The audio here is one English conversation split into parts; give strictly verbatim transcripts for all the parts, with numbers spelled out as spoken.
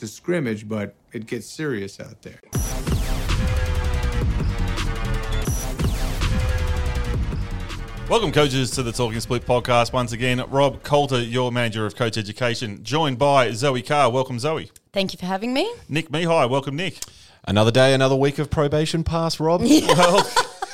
it's a scrimmage, but it gets serious out there. Welcome, coaches, to the Talking Split podcast. Once again, Rob Coulter, your manager of coach education, joined by Zoe Carr. Welcome, Zoe. Thank you for having me. Nick Mihai. Welcome, Nick. Another day, another week of probation pass, Rob. Yeah. Well,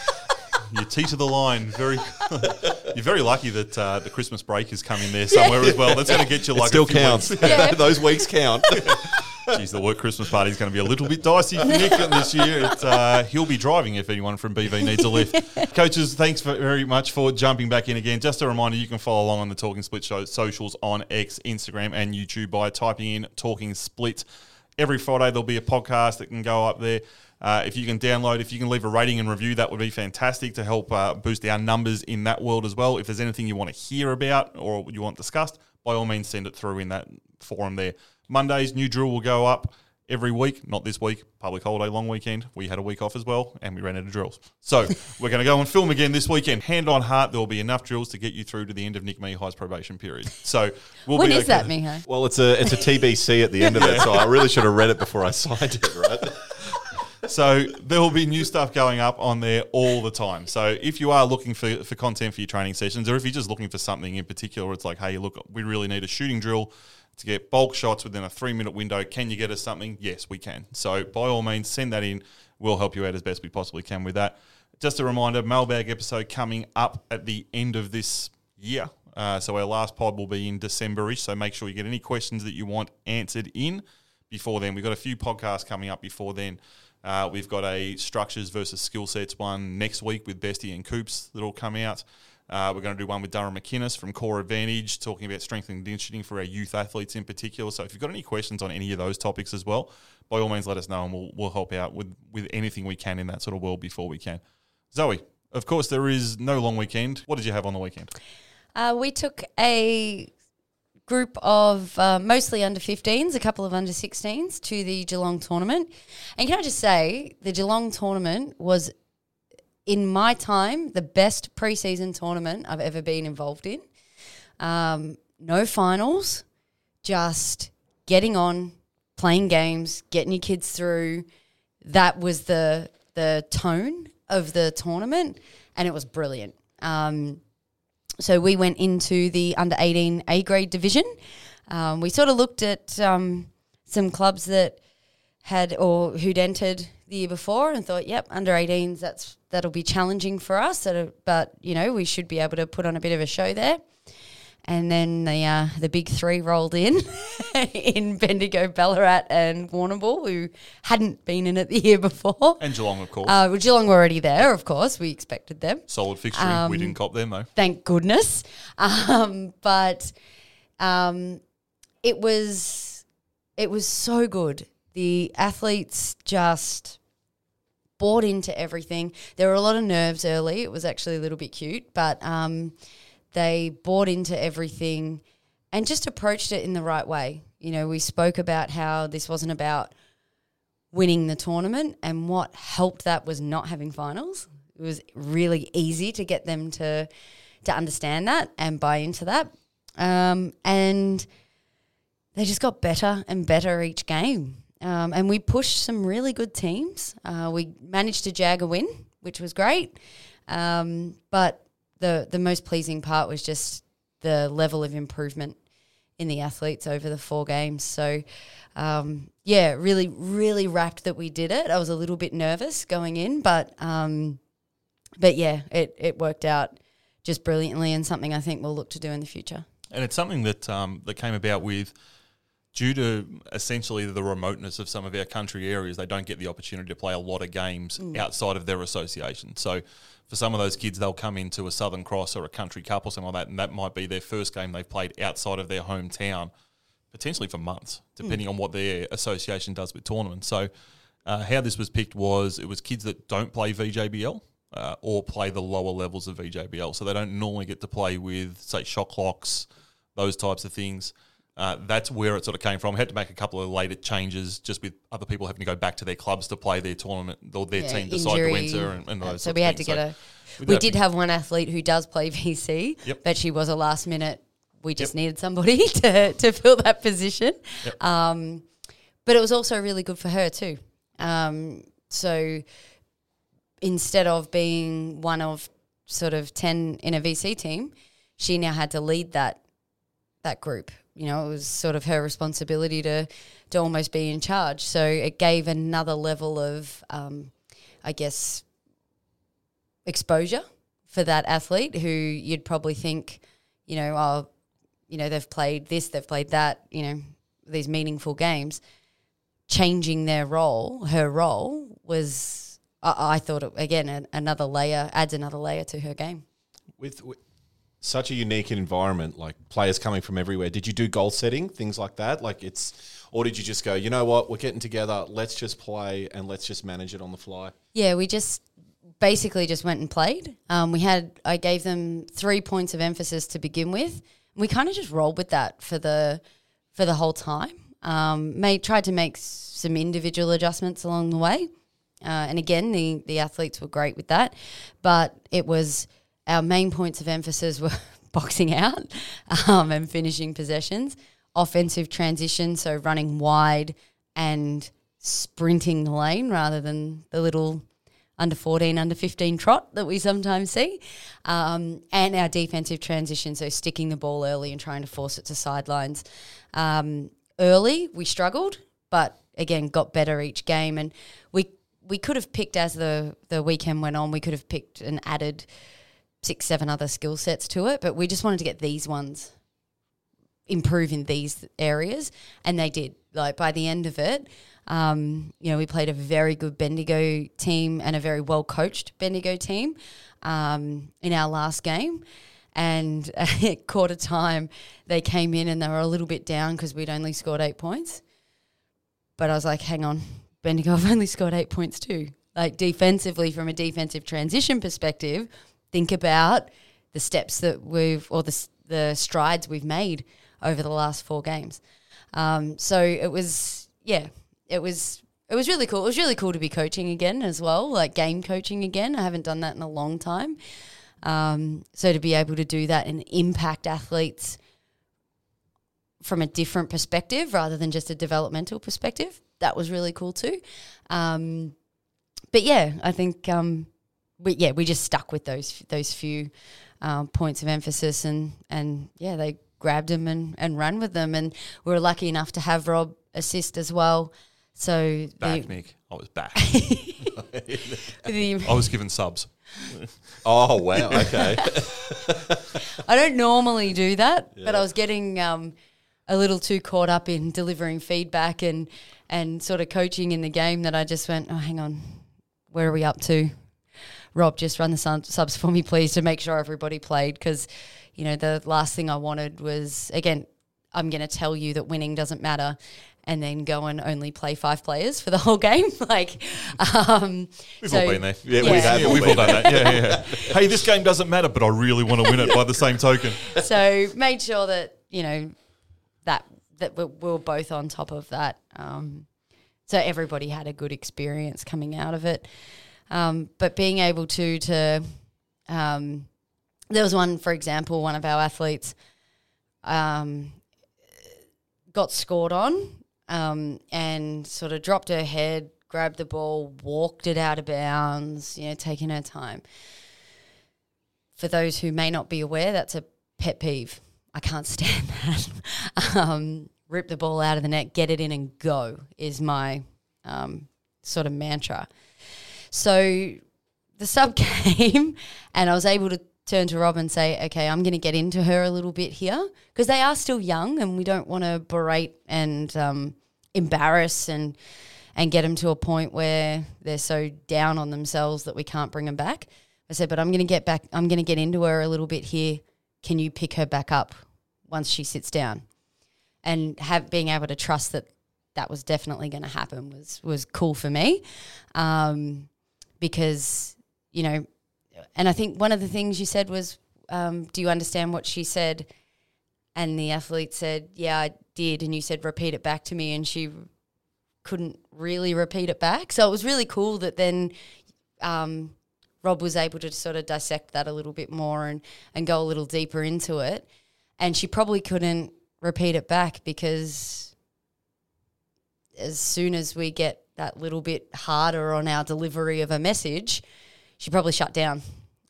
you teeter the line. Very, you're very lucky that uh, the Christmas break is coming there somewhere as well. That's going to get you It like still a few counts. weeks. Yeah. Those weeks count. Geez, the work Christmas party is going to be a little bit dicey for Nick this year. It, uh, he'll be driving if anyone from B V needs a lift. Coaches, thanks for, very much for jumping back in again. Just a reminder, you can follow along on the Talking Split show socials on X, Instagram and YouTube by typing in Talking Split. Every Friday there'll be a podcast that can go up there. Uh, if you can download, if you can leave a rating and review, that would be fantastic to help uh, boost our numbers in that world as well. If there's anything you want to hear about or you want discussed, by all means send it through in that forum there. Mondays, new drill will go up every week. Not this week, public holiday, long weekend. We had a week off as well, and we ran out of drills. So we're going to go and film again this weekend. Hand on heart, there will be enough drills to get you through to the end of Nick Mihai's probation period. So we'll When be is okay. that, Mihai? Well, it's a it's a T B C at the end of it, so I really should have read it before I signed it, right? So there will be new stuff going up on there all the time. So if you are looking for, for content for your training sessions, or if you're just looking for something in particular, it's like, hey, look, we really need a shooting drill to get bulk shots within a three-minute window. Can you get us something? Yes, we can. So by all means, send that in. We'll help you out as best we possibly can with that. Just a reminder, mailbag episode coming up at the end of this year. Uh, so our last pod will be in December-ish, so make sure you get any questions that you want answered in before then. We've got a few podcasts coming up before then. Uh, we've got a structures versus skill sets one next week with Bestie and Coops that'll come out. Uh, we're going to do one with Durham McInnes from Core Advantage, talking about strength and conditioning for our youth athletes in particular. So if you've got any questions on any of those topics as well, by all means let us know and we'll we'll help out with, with anything we can in that sort of world before we can. Zoe, of course there is no long weekend. What did you have on the weekend? Uh, we took a group of uh, mostly under fifteens, a couple of under sixteens to the Geelong tournament. And can I just say, the Geelong tournament was, in my time, the best preseason tournament I've ever been involved in. Um, no finals, just getting on, playing games, getting your kids through. That was the the tone of the tournament, and it was brilliant. Um, so we went into the under eighteen A grade division. Um, we sort of looked at um, some clubs that had or who'd entered the year before and thought, yep, under eighteens, that's that'll be challenging for us. But, you know, we should be able to put on a bit of a show there. And then the uh, the big three rolled in, in Bendigo, Ballarat and Warrnambool, who hadn't been in it the year before. And Geelong, of course. Uh, well, Geelong were already there, of course. We expected them. Solid fixturing. um, we didn't cop them, though. Thank goodness. Um, but um, it was it was so good. The athletes just bought into everything. There were a lot of nerves early. It was actually a little bit cute, but um, they bought into everything and just approached it in the right way. You know, we spoke about how this wasn't about winning the tournament, and what helped that was not having finals. It was really easy to get them to to understand that and buy into that. Um, and they just got better and better each game. Um, and we pushed some really good teams. Uh, we managed to jag a win, which was great. Um, but the the most pleasing part was just the level of improvement in the athletes over the four games. So, um, yeah, really, really rapt that we did it. I was a little bit nervous going in, but um, but yeah, it, it worked out just brilliantly, and something I think we'll look to do in the future. And it's something that um, that came about with, due to essentially the remoteness of some of our country areas, they don't get the opportunity to play a lot of games mm. outside of their association. So for some of those kids, they'll come into a Southern Cross or a Country Cup or something like that, and that might be their first game they've played outside of their hometown, potentially for months, depending mm. on what their association does with tournaments. So uh, how this was picked was it was kids that don't play V J B L uh, or play the lower levels of V J B L. So they don't normally get to play with, say, shot clocks, those types of things. Uh, that's where it sort of came from. I had to make a couple of later changes just with other people having to go back to their clubs to play their tournament or their yeah, team decide to enter and, and those So we had to things. get so a... We, we did have one athlete who does play V C, yep. but she was a last minute. We just yep. needed somebody to, to fill that position. Yep. Um, but it was also really good for her too. Um, so instead of being one of sort of ten in a V C team, she now had to lead that that group. You know, it was sort of her responsibility to to almost be in charge. So it gave another level of, um, I guess, exposure for that athlete who you'd probably think, you know, oh, you know, they've played this, they've played that, you know, these meaningful games. Changing their role, her role was, I, I thought, it, again, an, another layer, adds another layer to her game. With, with such a unique environment, like players coming from everywhere, did you do goal setting, things like that? Like it's, or did you just go, you know what, we're getting together, let's just play and let's just manage it on the fly? Yeah, we just basically just went and played. Um, we had, I gave them three points of emphasis to begin with. We kind of just rolled with that for the for the whole time. Um, made tried to make some individual adjustments along the way, uh, and again, the the athletes were great with that. But it was our main points of emphasis were boxing out um, and finishing possessions, offensive transition, so running wide and sprinting the lane rather than the little under fourteen, under fifteen trot that we sometimes see, um, and our defensive transition, so sticking the ball early and trying to force it to sidelines. Um, early, we struggled, but again, got better each game. And we we could have picked, as the, the weekend went on, we could have picked and added six, seven other skill sets to it, but we just wanted to get these ones, improve in these areas, and they did. Like by the end of it, Um, you know, we played a very good Bendigo team and a very well-coached Bendigo team um, in our last game. And at quarter time, they came in and they were a little bit down because we'd only scored eight points. But I was like, hang on, Bendigo have only scored eight points too. Like defensively, from a defensive transition perspective, think about the steps that we've, or the, the strides we've made over the last four games. Um, so it was, yeah, It was it was really cool. It was really cool to be coaching again as well, like game coaching again. I haven't done that in a long time. Um, so to be able to do that and impact athletes from a different perspective rather than just a developmental perspective, that was really cool too. Um, but yeah, I think um, we yeah we just stuck with those those few um, points of emphasis and and yeah they grabbed them and and ran with them, and we were lucky enough to have Rob assist as well. So Back, the, Nick. I was back. the, I was given subs. Oh, wow, okay. I don't normally do that, Yeah. but I was getting um, a little too caught up in delivering feedback and and sort of coaching in the game that I just went, oh, hang on, where are we up to? Rob, just run the sub- subs for me, please, to make sure everybody played, because, you know, the last thing I wanted was, again, I'm going to tell you that winning doesn't matter, and then go and only play five players for the whole game. Like, um, We've so, all been there. Yeah, Yeah. we have. Yeah, all we've all been done that. Yeah, yeah. Hey, this game doesn't matter, but I really want to win it by the same token. So made sure that, you know, that that we we were both on top of that. Um, so everybody had a good experience coming out of it. Um, but being able to, to um, there was one, for example, one of our athletes um, got scored on um, and sort of dropped her head, grabbed the ball, walked it out of bounds, you know, taking her time. For those who may not be aware, that's a pet peeve. I can't stand that. um, rip the ball out of the net, get it in and go is my um, sort of mantra. So the sub came and I was able to turn to Rob and say, okay, I'm going to get into her a little bit here, because they are still young and we don't want to berate and um, embarrass and and get them to a point where they're so down on themselves that we can't bring them back. I said, but I'm going to get back, I'm going to get into her a little bit here. Can you pick her back up once she sits down? And have being able to trust that that was definitely going to happen was was cool for me, um, because, you know, and I think one of the things you said was, um, do you understand what she said? And the athlete said, yeah, I did. And you said, repeat it back to me. And she couldn't really repeat it back. So it was really cool that then um, Rob was able to sort of dissect that a little bit more and, and go a little deeper into it. And she probably couldn't repeat it back because as soon as we get that little bit harder on our delivery of a message, she probably shut down.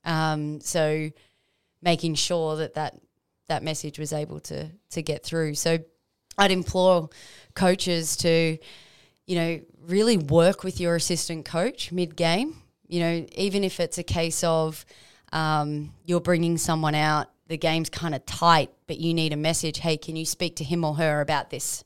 Um, so making sure that, that that message was able to to get through. So I'd implore coaches to, you know, really work with your assistant coach mid-game. You know, even if it's a case of um, you're bringing someone out, the game's kind of tight, but you need a message, hey, can you speak to him or her about this?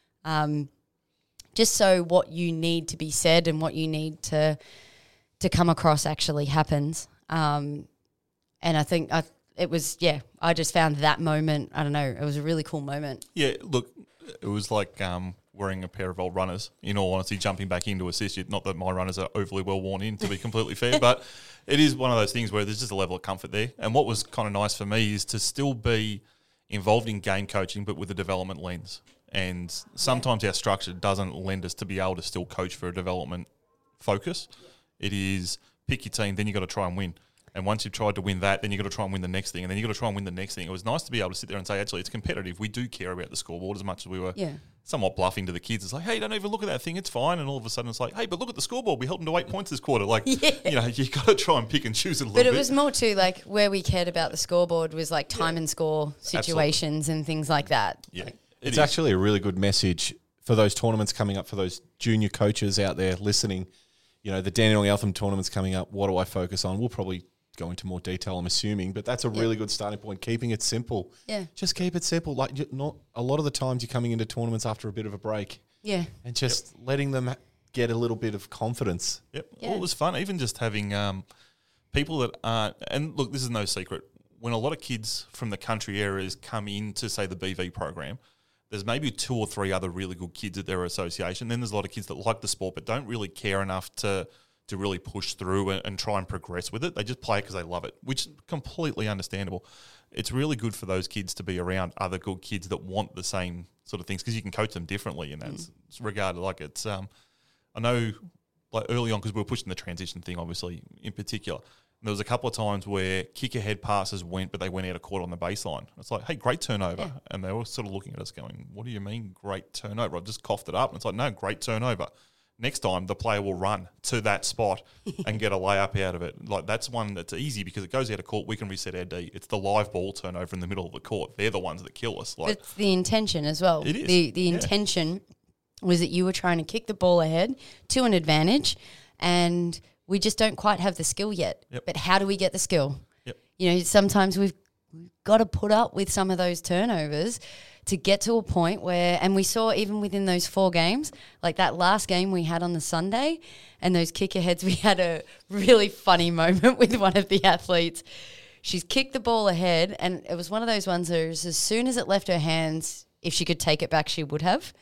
Um, just so what you need to be said and what you need to to come across actually happens. Um, and I think I, it was, yeah, I just found that moment, I don't know, it was a really cool moment. Yeah, look, it was like um, wearing a pair of old runners, in all honesty, jumping back in to assist you. Not that my runners are overly well worn in, to be completely fair, but it is one of those things where there's just a level of comfort there. And what was kind of nice for me is to still be involved in game coaching, but with a development lens. And sometimes our structure doesn't lend us to be able to still coach for a development focus. It is pick your team, then you've got to try and win. And once you've tried to win that, then you've got to try and win the next thing, and then you've got to try and win the next thing. It was nice to be able to sit there and say, actually, it's competitive. We do care about the scoreboard as much as we were Yeah. somewhat bluffing to the kids. It's like, hey, don't even look at that thing. It's fine. And all of a sudden it's like, hey, but look at the scoreboard. We held them to eight points this quarter. Like, Yeah. you know, you got to try and pick and choose it a little But bit. it was more too like where we cared about the scoreboard was like time and score situations and things like that. Yeah. Like, It It's is. actually a really good message for those tournaments coming up, for those junior coaches out there listening. You know, the Dandenong Eltham tournament's coming up. What do I focus on? We'll probably go into more detail, I'm assuming, but that's a really good starting point, keeping it simple. Yeah. Just keep it simple. Like, you- not a lot of the times you're coming into tournaments after a bit of a break Yeah. and just letting them get a little bit of confidence. Yep. Yeah. Well, it was fun. Even just having um, people that aren't, and look, this is no secret. When a lot of kids from the country areas come into, say, the B V program, there's maybe two or three other really good kids at their association. Then there's a lot of kids that like the sport but don't really care enough to to really push through and, and try and progress with it. They just play it because they love it, which is completely understandable. It's really good for those kids to be around other good kids that want the same sort of things, because you can coach them differently in that mm. regard. Like it's, um, I know, like early on, because we were pushing the transition thing, obviously in particular. And there was a couple of times where kick ahead passes went, but they went out of court on the baseline. It's like, hey, great turnover, yeah. And they were sort of looking at us, going, "What do you mean, great turnover?" I just coughed it up, and it's like, no, great turnover. Next time, the player will run to that spot and get a layup out of it. Like, that's one that's easy because it goes out of court. We can reset our D. It's the live ball turnover in the middle of the court. They're the ones that kill us. Like, it's the intention as well. It is. The, the Yeah. intention was that you were trying to kick the ball ahead to an advantage, and we just don't quite have the skill yet. Yep. But how do we get the skill? Yep. You know, sometimes we've got to put up with some of those turnovers to get to a point where, and we saw even within those four games, like that last game we had on the Sunday and those kick aheads, we had a really funny moment with one of the athletes. She's kicked the ball ahead, and it was one of those ones where it was as soon as it left her hands, if she could take it back, she would have.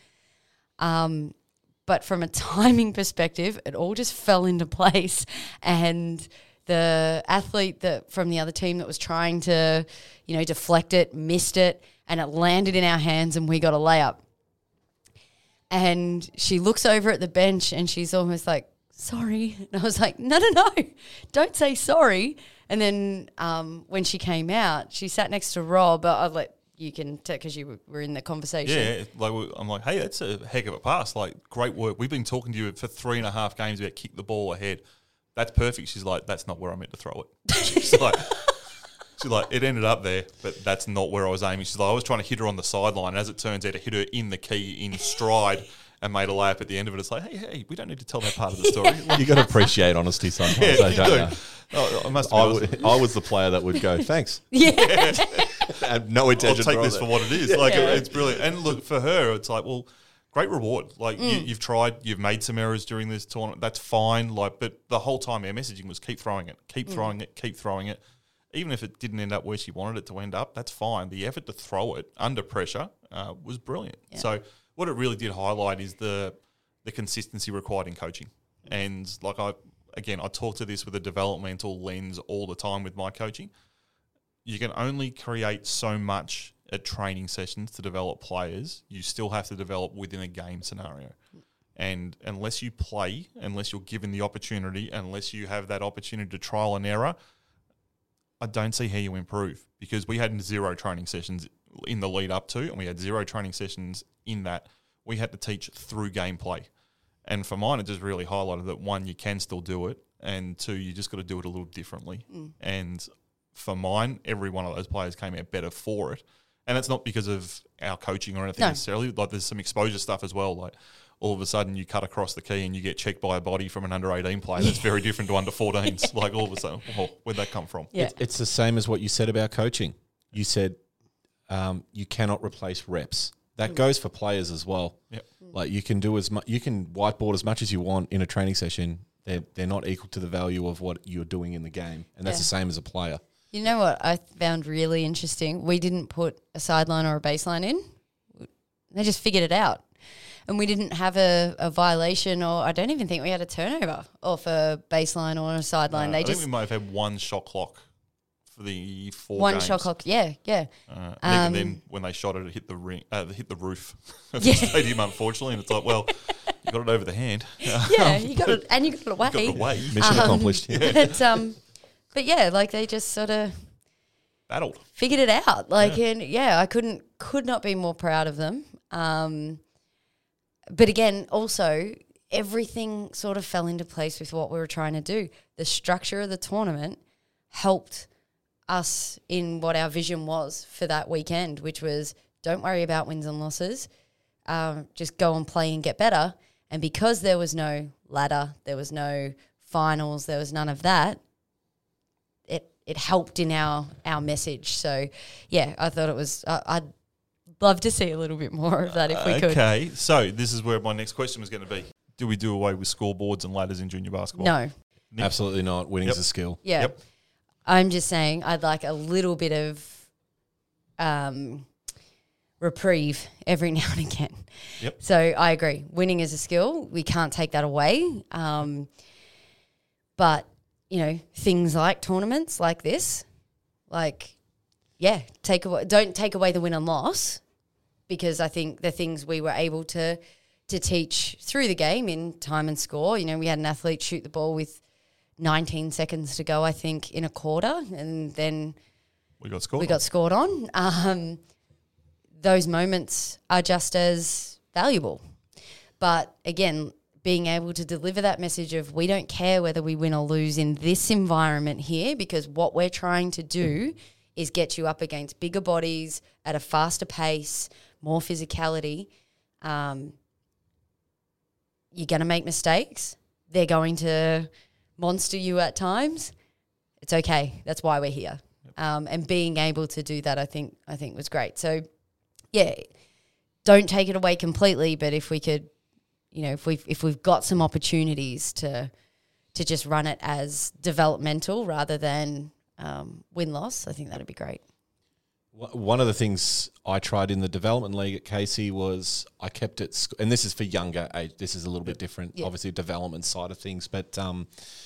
Um, but from a timing perspective, it all just fell into place, and the athlete that from the other team that was trying to, you know, deflect it, missed it, and it landed in our hands and we got a layup. And she looks over at the bench and she's almost like, sorry. And I was like, no, no, no, don't say sorry. And then um, when she came out, she sat next to Rob. I was like, you can, because you were in the conversation. yeah, like we- I'm like, hey, that's a heck of a pass. Like, great work. We've been talking to you for three and a half games about kick the ball ahead. That's perfect. She's like, that's not where I meant to throw it. She's like, she's like, it ended up there, but that's not where I was aiming. She's like, I was trying to hit her on the sideline. As it turns out, I hit her in the key, in stride, and made a layup at the end of it. It's like, hey, hey, we don't need to tell that part of the story. Like, You got to appreciate honesty sometimes, yeah, though, you don't do. you? Oh, I must I, be would, I was the player that would go, thanks. Yeah. And no I'll intention. take to this throw for that. what it is. Like, Yeah. it's brilliant. And look, for her, it's like, well, great reward. Like, you, you've tried, you've made some errors during this tournament. That's fine. Like, but the whole time our messaging was keep throwing it, keep throwing it, keep throwing it. Even if it didn't end up where she wanted it to end up, that's fine. The effort to throw it under pressure uh, was brilliant. Yeah. So what it really did highlight is the the consistency required in coaching. And like I, again, I talk to this with a developmental lens all the time with my coaching. You can only create so much at training sessions to develop players. You still have to develop within a game scenario. And unless you play, unless you're given the opportunity, unless you have that opportunity to trial and error, I don't see how you improve, because we had zero training sessions in the lead up to, and we had zero training sessions in that we had to teach through gameplay. And for mine, it just really highlighted that, one, you can still do it, and two, you just got to do it a little differently. Mm. And for mine, every one of those players came out better for it. And it's not because of our coaching or anything no. necessarily. Like, there's some exposure stuff as well. Like, all of a sudden you cut across the key and you get checked by a body from an under eighteen player that's very different to under fourteens. Like, all of a sudden, oh, where'd that come from? Yeah. It's, it's the same as what you said about coaching. You said um, you cannot replace reps. That mm. goes for players as well. Yep. Like, you can do as much, you can whiteboard as much as you want in a training session. They're, they're not equal to the value of what you're doing in the game. And that's yeah. the same as a player. You know what I found really interesting? We didn't put a sideline or a baseline in. They just figured it out. And we didn't have a, a violation, or I don't even think we had a turnover off a baseline or a sideline. Uh, they I just think we might have had one shot clock for the four One games. shot clock, yeah, yeah. Uh, Um, and even then, when they shot it, it hit the ring, uh, it hit the roof of the Yeah. stadium, unfortunately. And it's like, well, you got it over the hand. Yeah, you got it, and you got it away. You got it away. Mission Um, accomplished. Yeah. But, um, but yeah, like they just sort of Battled. figured it out. Like, Yeah. and yeah, I couldn't, could not be more proud of them. Um, but again, also everything sort of fell into place with what we were trying to do. The structure of the tournament helped us in what our vision was for that weekend, which was don't worry about wins and losses. Um, just go and play and get better. And because there was no ladder, there was no finals, there was none of that, it it helped in our, our message. So, yeah, I thought it was uh, – I'd love to see a little bit more of that if we could. Okay, so this is where my next question was going to be. Do we do away with scoreboards and ladders in junior basketball? No. Nick? Absolutely not. Winning's Yep. a skill. Yeah. Yep. I'm just saying I'd like a little bit of um, reprieve every now and again. Yep. So I agree. Winning is a skill. We can't take that away. Um, but, you know, things like tournaments like this, like, yeah, take away, don't take away the win and loss, because I think the things we were able to to teach through the game in time and score, you know, we had an athlete shoot the ball with nineteen seconds to go, I think, in a quarter, and then We got scored. we got scored on. Um, those moments are just as valuable. But again, being able to deliver that message of we don't care whether we win or lose in this environment here, because what we're trying to do is get you up against bigger bodies at a faster pace, more physicality. Um, you're going to make mistakes. They're going to monster you at times. It's okay. That's why we're here. Yep. Um, and being able to do that, I think, I think was great. So, yeah, don't take it away completely, but if we could, you know, if we've if we've got some opportunities to to just run it as developmental rather than um, win loss, I think that'd be great. One of the things I tried in the development league at Casey was I kept it, sc- and this is for younger age. This is a little bit different, Yeah. obviously, development side of things. But um,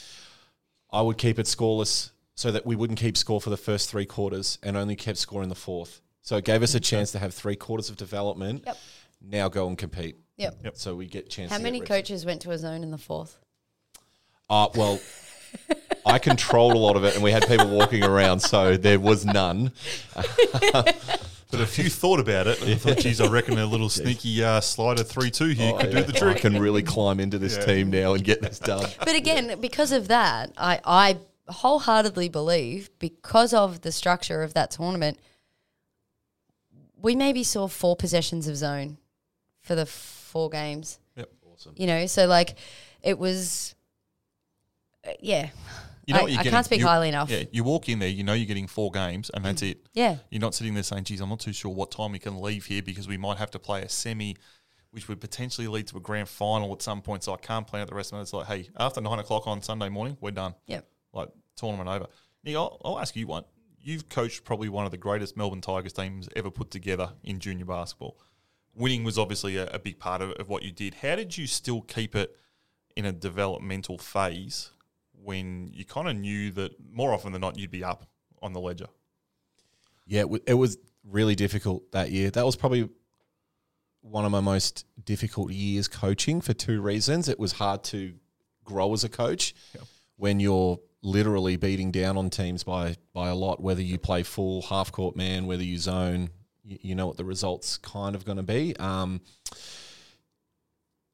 I would keep it scoreless so that we wouldn't keep score for the first three quarters and only kept score in the fourth. So it gave us a chance to have three quarters of development. Yep. Now go and compete. Yep. Yep. So we get chance. How to many get reps. coaches went to a zone in the fourth? Uh, well, I controlled a lot of it, and we had people walking around, so there was none. But if you thought about it, I thought, geez, I reckon a little sneaky uh, slider three two here Oh, could yeah. do the trick. I can really climb into this Yeah. team now and get this done. But again, because of that, I, I wholeheartedly believe because of the structure of that tournament, we maybe saw four possessions of zone for the four games. Yep. Awesome. You know, so like it was, uh, yeah. You know I, what you're I getting? can't speak You- highly enough. Yeah, you walk in there, you know you're getting four games, and that's it. Yeah. You're not sitting there saying, geez, I'm not too sure what time we can leave here because we might have to play a semi, which would potentially lead to a grand final at some point, so I can't plan out the rest of it. It's like, hey, after nine o'clock on Sunday morning, we're done. Yep. Like, tournament over. Nick, I'll, I'll ask you one. You've coached probably one of the greatest Melbourne Tigers teams ever put together in junior basketball. Winning was obviously a, a big part of, of what you did. How did you still keep it in a developmental phase when you kind of knew that more often than not you'd be up on the ledger? Yeah, it, w- it was really difficult that year. That was probably one of my most difficult years coaching for two reasons. It was hard to grow as a coach Yep. when you're literally beating down on teams by by a lot, whether you play full half-court man, whether you zone, you, you know what the result's kind of going to be. Um,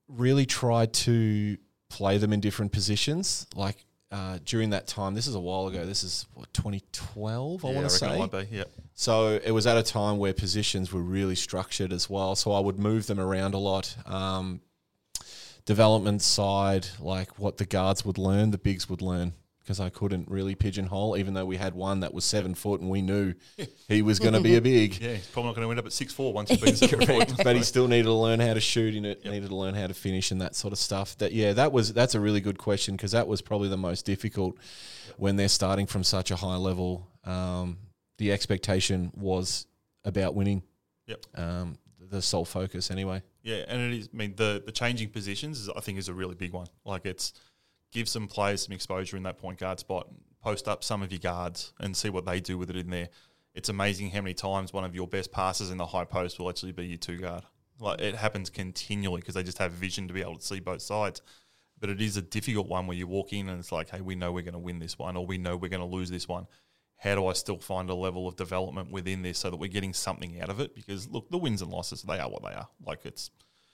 really tried to play them in different positions. Like uh, during that time, this is a while ago. This is what twenty twelve. I Yeah, want to reckon say. it might be, yeah. So it was at a time where positions were really structured as well. So I would move them around a lot. Um, development side, like what the guards would learn, the bigs would learn, because I couldn't really pigeonhole, even though we had one that was seven foot and we knew he was going to be a big. Yeah, he's probably not going to end up at six four once you've been seven foot. But he still needed to learn how to shoot in it, yep. needed to learn how to finish and that sort of stuff. That yeah, that was that's a really good question, because that was probably the most difficult when they're starting from such a high level. Um, the expectation was about winning. Yep. Um, the sole focus anyway. Yeah, and it is. I mean, the the changing positions is, I think, is a really big one. Like, it's give some players some exposure in that point guard spot, post up some of your guards and see what they do with it in there. It's amazing how many times one of your best passes in the high post will actually be your two guard. Like, it happens continually because they just have vision to be able to see both sides. But it is a difficult one where you walk in and it's like, hey, we know we're going to win this one, or we know we're going to lose this one. How do I still find a level of development within this so that we're getting something out of it? Because, look, the wins and losses, they are what they are. Like, it's,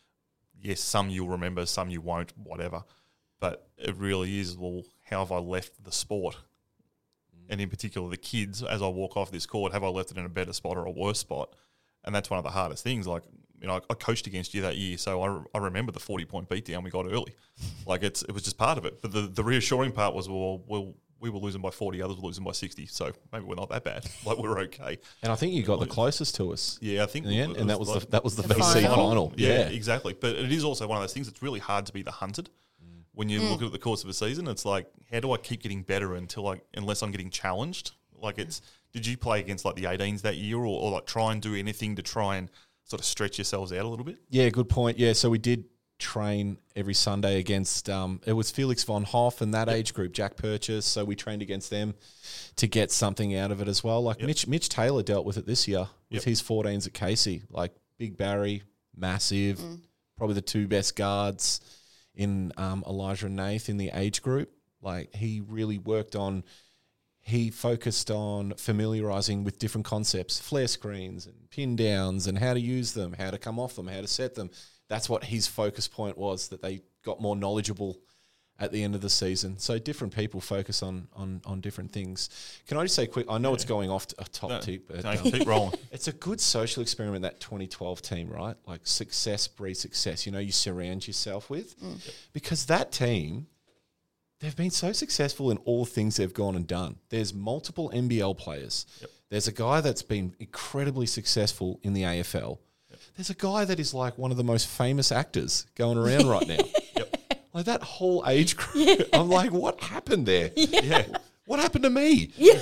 yes, some you'll remember, some you won't, whatever. But it really is, well, how have I left the sport? Mm. And in particular, the kids, as I walk off this court, have I left it in a better spot or a worse spot? And that's one of the hardest things. Like, you know, I, I coached against you that year, so I, I remember the forty-point beatdown we got early. Like, it's it was just part of it. But the, the reassuring part was, well, well, we were losing by forty, others were losing by sixty, so maybe we're not that bad. Like, we're okay. And I think you got the closest to us. Yeah, I think in the end, and that was like the that was the, the V C final. final. Yeah, Yeah, exactly. But it is also one of those things that's really hard to be the hunted. Mm. When you mm. look at the course of a season, it's like, how do I keep getting better until I, unless I'm getting challenged? Like, it's, did you play against like the eighteens that year, or, or like try and do anything to try and sort of stretch yourselves out a little bit? Yeah, good point. Yeah, so we did train every Sunday against, um, it was Felix von Hoff and that yep. age group, Jack Purchase. So we trained against them to get something out of it as well. Like yep. Mitch Mitch Taylor dealt with it this year with yep. his fourteens at Casey. Like Big Barry, massive, mm. probably the two best guards in um, Elijah and Nath in the age group. Like, he really worked on, he focused on familiarising with different concepts, flare screens and pin downs and how to use them, how to come off them, how to set them. That's what his focus point was, that they got more knowledgeable at the end of the season. So different people focus on on, on different things. Can I just say quick, I know yeah. it's going off a top no, tip, but no, um, keep rolling. It's a good social experiment, that twenty twelve team, right? Like, success breeds success. You know, you surround yourself with. Mm. Because that team, they've been so successful in all things they've gone and done. There's multiple N B L players. Yep. There's a guy that's been incredibly successful in the A F L. Yep. There's a guy that is like one of the most famous actors going around right now. Yep. Like, that whole age group. Yeah. I'm like, what happened there? Yeah. yeah. What happened to me? Yeah.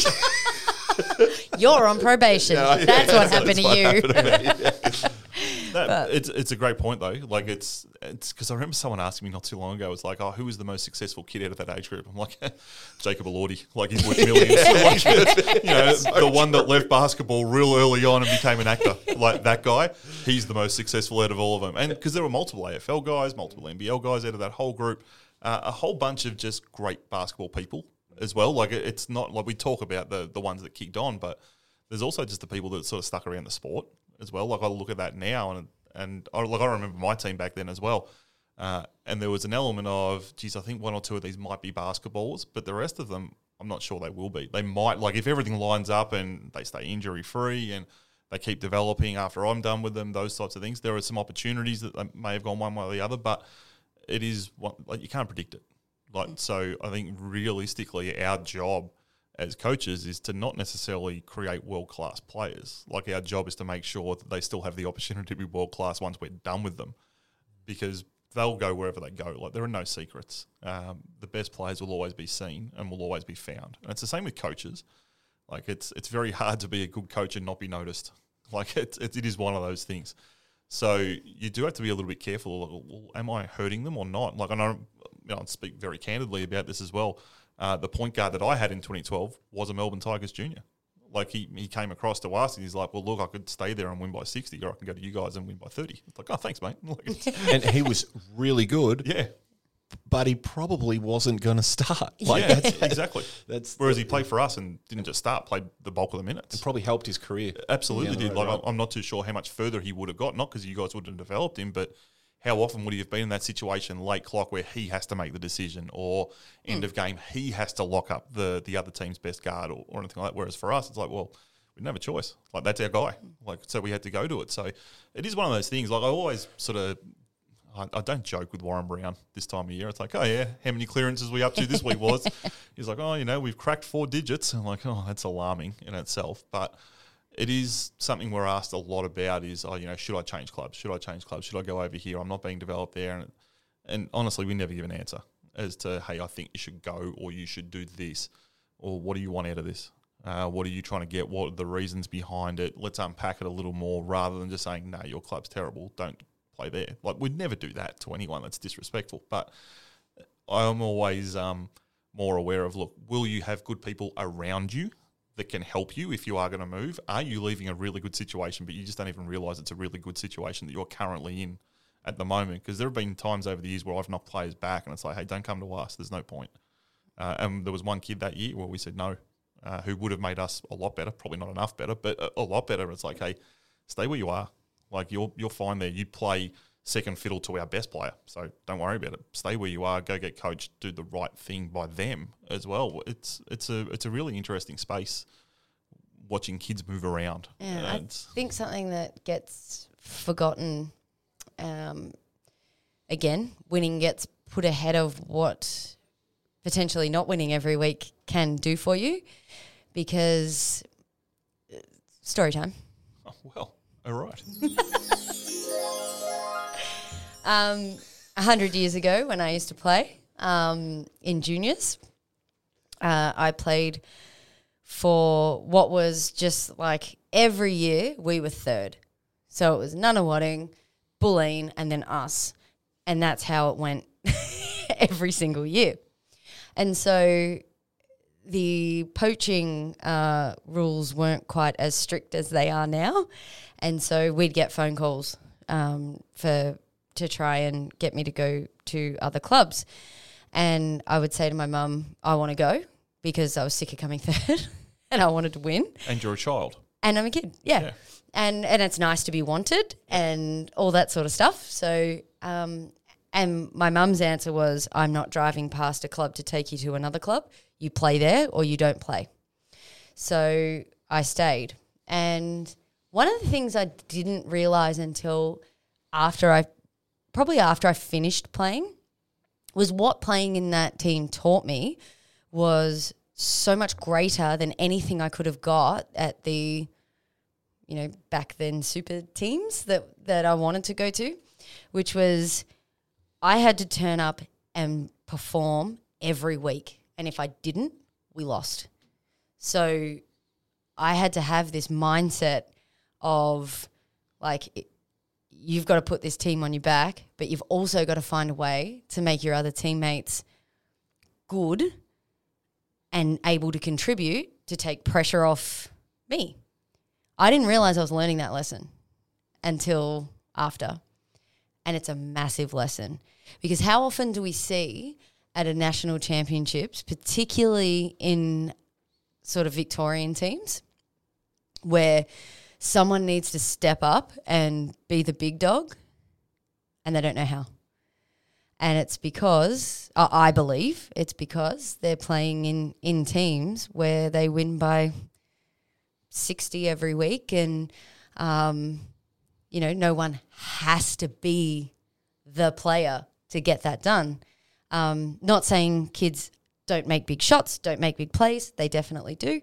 You're on probation. No, yeah, that's what happened that's to what you. Happened to me. Yeah. No, it's it's a great point though. Like, it's it's because I remember someone asking me not too long ago. It's like, oh, who was the most successful kid out of that age group? I'm like, Jacob Elordi. Like, he's worth millions. Like, you know, so the true. One that left basketball real early on and became an actor. Like, that guy, he's the most successful out of all of them. And because there were multiple A F L guys, multiple N B L guys out of that whole group, uh, a whole bunch of just great basketball people as well. Like, it's not like we talk about the the ones that kicked on, but there's also just the people that sort of stuck around the sport as well. Like, I look at that now, and and I, like I remember my team back then as well. Uh, and there was an element of, geez, I think one or two of these might be basketballs, but the rest of them, I'm not sure they will be. They might, like, if everything lines up and they stay injury free and they keep developing after I'm done with them, those types of things. There are some opportunities that they may have gone one way or the other, but it is what, like, you can't predict it. Like, so I think realistically, our job as coaches is to not necessarily create world-class players. Like, our job is to make sure that they still have the opportunity to be world-class once we're done with them, because they'll go wherever they go. Like, there are no secrets. Um, the best players will always be seen and will always be found. And it's the same with coaches. Like, it's it's very hard to be a good coach and not be noticed. Like, it, it, it is one of those things. So you do have to be a little bit careful. Like, well, am I hurting them or not? Like, I know, you know, I'll speak very candidly about this as well. Uh, the point guard that I had in twenty twelve was a Melbourne Tigers junior. Like, he, he came across to us and he's like, well, look, I could stay there and win by sixty, or I can go to you guys and win by thirty. It's like, oh, thanks, mate. Like, and he was really good. Yeah. But he probably wasn't going to start. Like, yeah, that's, exactly. That's Whereas he played for us and didn't just start, played the bulk of the minutes. It probably helped his career. Absolutely did. Road, like, right? I'm not too sure how much further he would have got, not because you guys wouldn't have developed him, but how often would he have been in that situation, late clock, where he has to make the decision, or end Mm. of game, he has to lock up the the other team's best guard, or, or anything like that. Whereas for us, it's like, well, we didn't have a choice. Like, that's our guy. Like, so we had to go to it. So it is one of those things. Like, I always sort of, I, I don't joke with Warren Brown this time of year. It's like, oh yeah, how many clearances we up to this week was? He's like, oh, you know, we've cracked four digits. I'm like, oh, that's alarming in itself. But it is something we're asked a lot about is, oh, you know, should I change clubs? Should I change clubs? Should I go over here? I'm not being developed there. And, and honestly, we never give an answer as to, hey, I think you should go, or you should do this, or what do you want out of this? Uh, what are you trying to get? What are the reasons behind it? Let's unpack it a little more rather than just saying, no, your club's terrible, don't play there. Like, we'd never do that to anyone. That's disrespectful. But I'm always um, more aware of, look, will you have good people around you that can help you if you are going to move? Are you leaving a really good situation, but you just don't even realise it's a really good situation that you're currently in at the moment? Because there have been times over the years where I've knocked players back and it's like, hey, don't come to us. There's no point. Uh, and there was one kid that year where we said no, uh, who would have made us a lot better, probably not enough better, but a, a lot better. It's like, hey, stay where you are. Like, you're you're fine there. You play second fiddle to our best player, so don't worry about it. Stay where you are. Go get coached. Do the right thing by them as well. It's it's a it's a really interesting space, watching kids move around. Yeah, I And think something that gets forgotten, um, again, winning gets put ahead of what potentially not winning every week can do for you, because uh, story time. oh, well, all right. Um, a hundred years ago, when I used to play um, in juniors, uh, I played for what was just like every year we were third. So it was Nunawading, Bulleen, and then us. And that's how it went every single year. And so the poaching uh, rules weren't quite as strict as they are now. And so we'd get phone calls um, for to try and get me to go to other clubs. And I would say to my mum, I want to go, because I was sick of coming third and I wanted to win. And you're a child. And I'm a kid, yeah. Yeah. And and it's nice to be wanted and all that sort of stuff. So, um, and my mum's answer was, I'm not driving past a club to take you to another club. You play there or you don't play. So I stayed. And one of the things I didn't realise until after I, probably after I finished playing, was what playing in that team taught me was so much greater than anything I could have got at the, you know, back then super teams that, that I wanted to go to, which was I had to turn up and perform every week. And if I didn't, we lost. So I had to have this mindset of like, it, you've got to put this team on your back, but you've also got to find a way to make your other teammates good and able to contribute to take pressure off me. I didn't realize I was learning that lesson until after. And it's a massive lesson, because how often do we see at a national championships, particularly in sort of Victorian teams, where someone needs to step up and be the big dog and they don't know how. And it's because, uh, I believe, it's because they're playing in, in teams where they win by sixty every week, and, um, you know, no one has to be the player to get that done. Um, not saying kids don't make big shots, don't make big plays. They definitely do.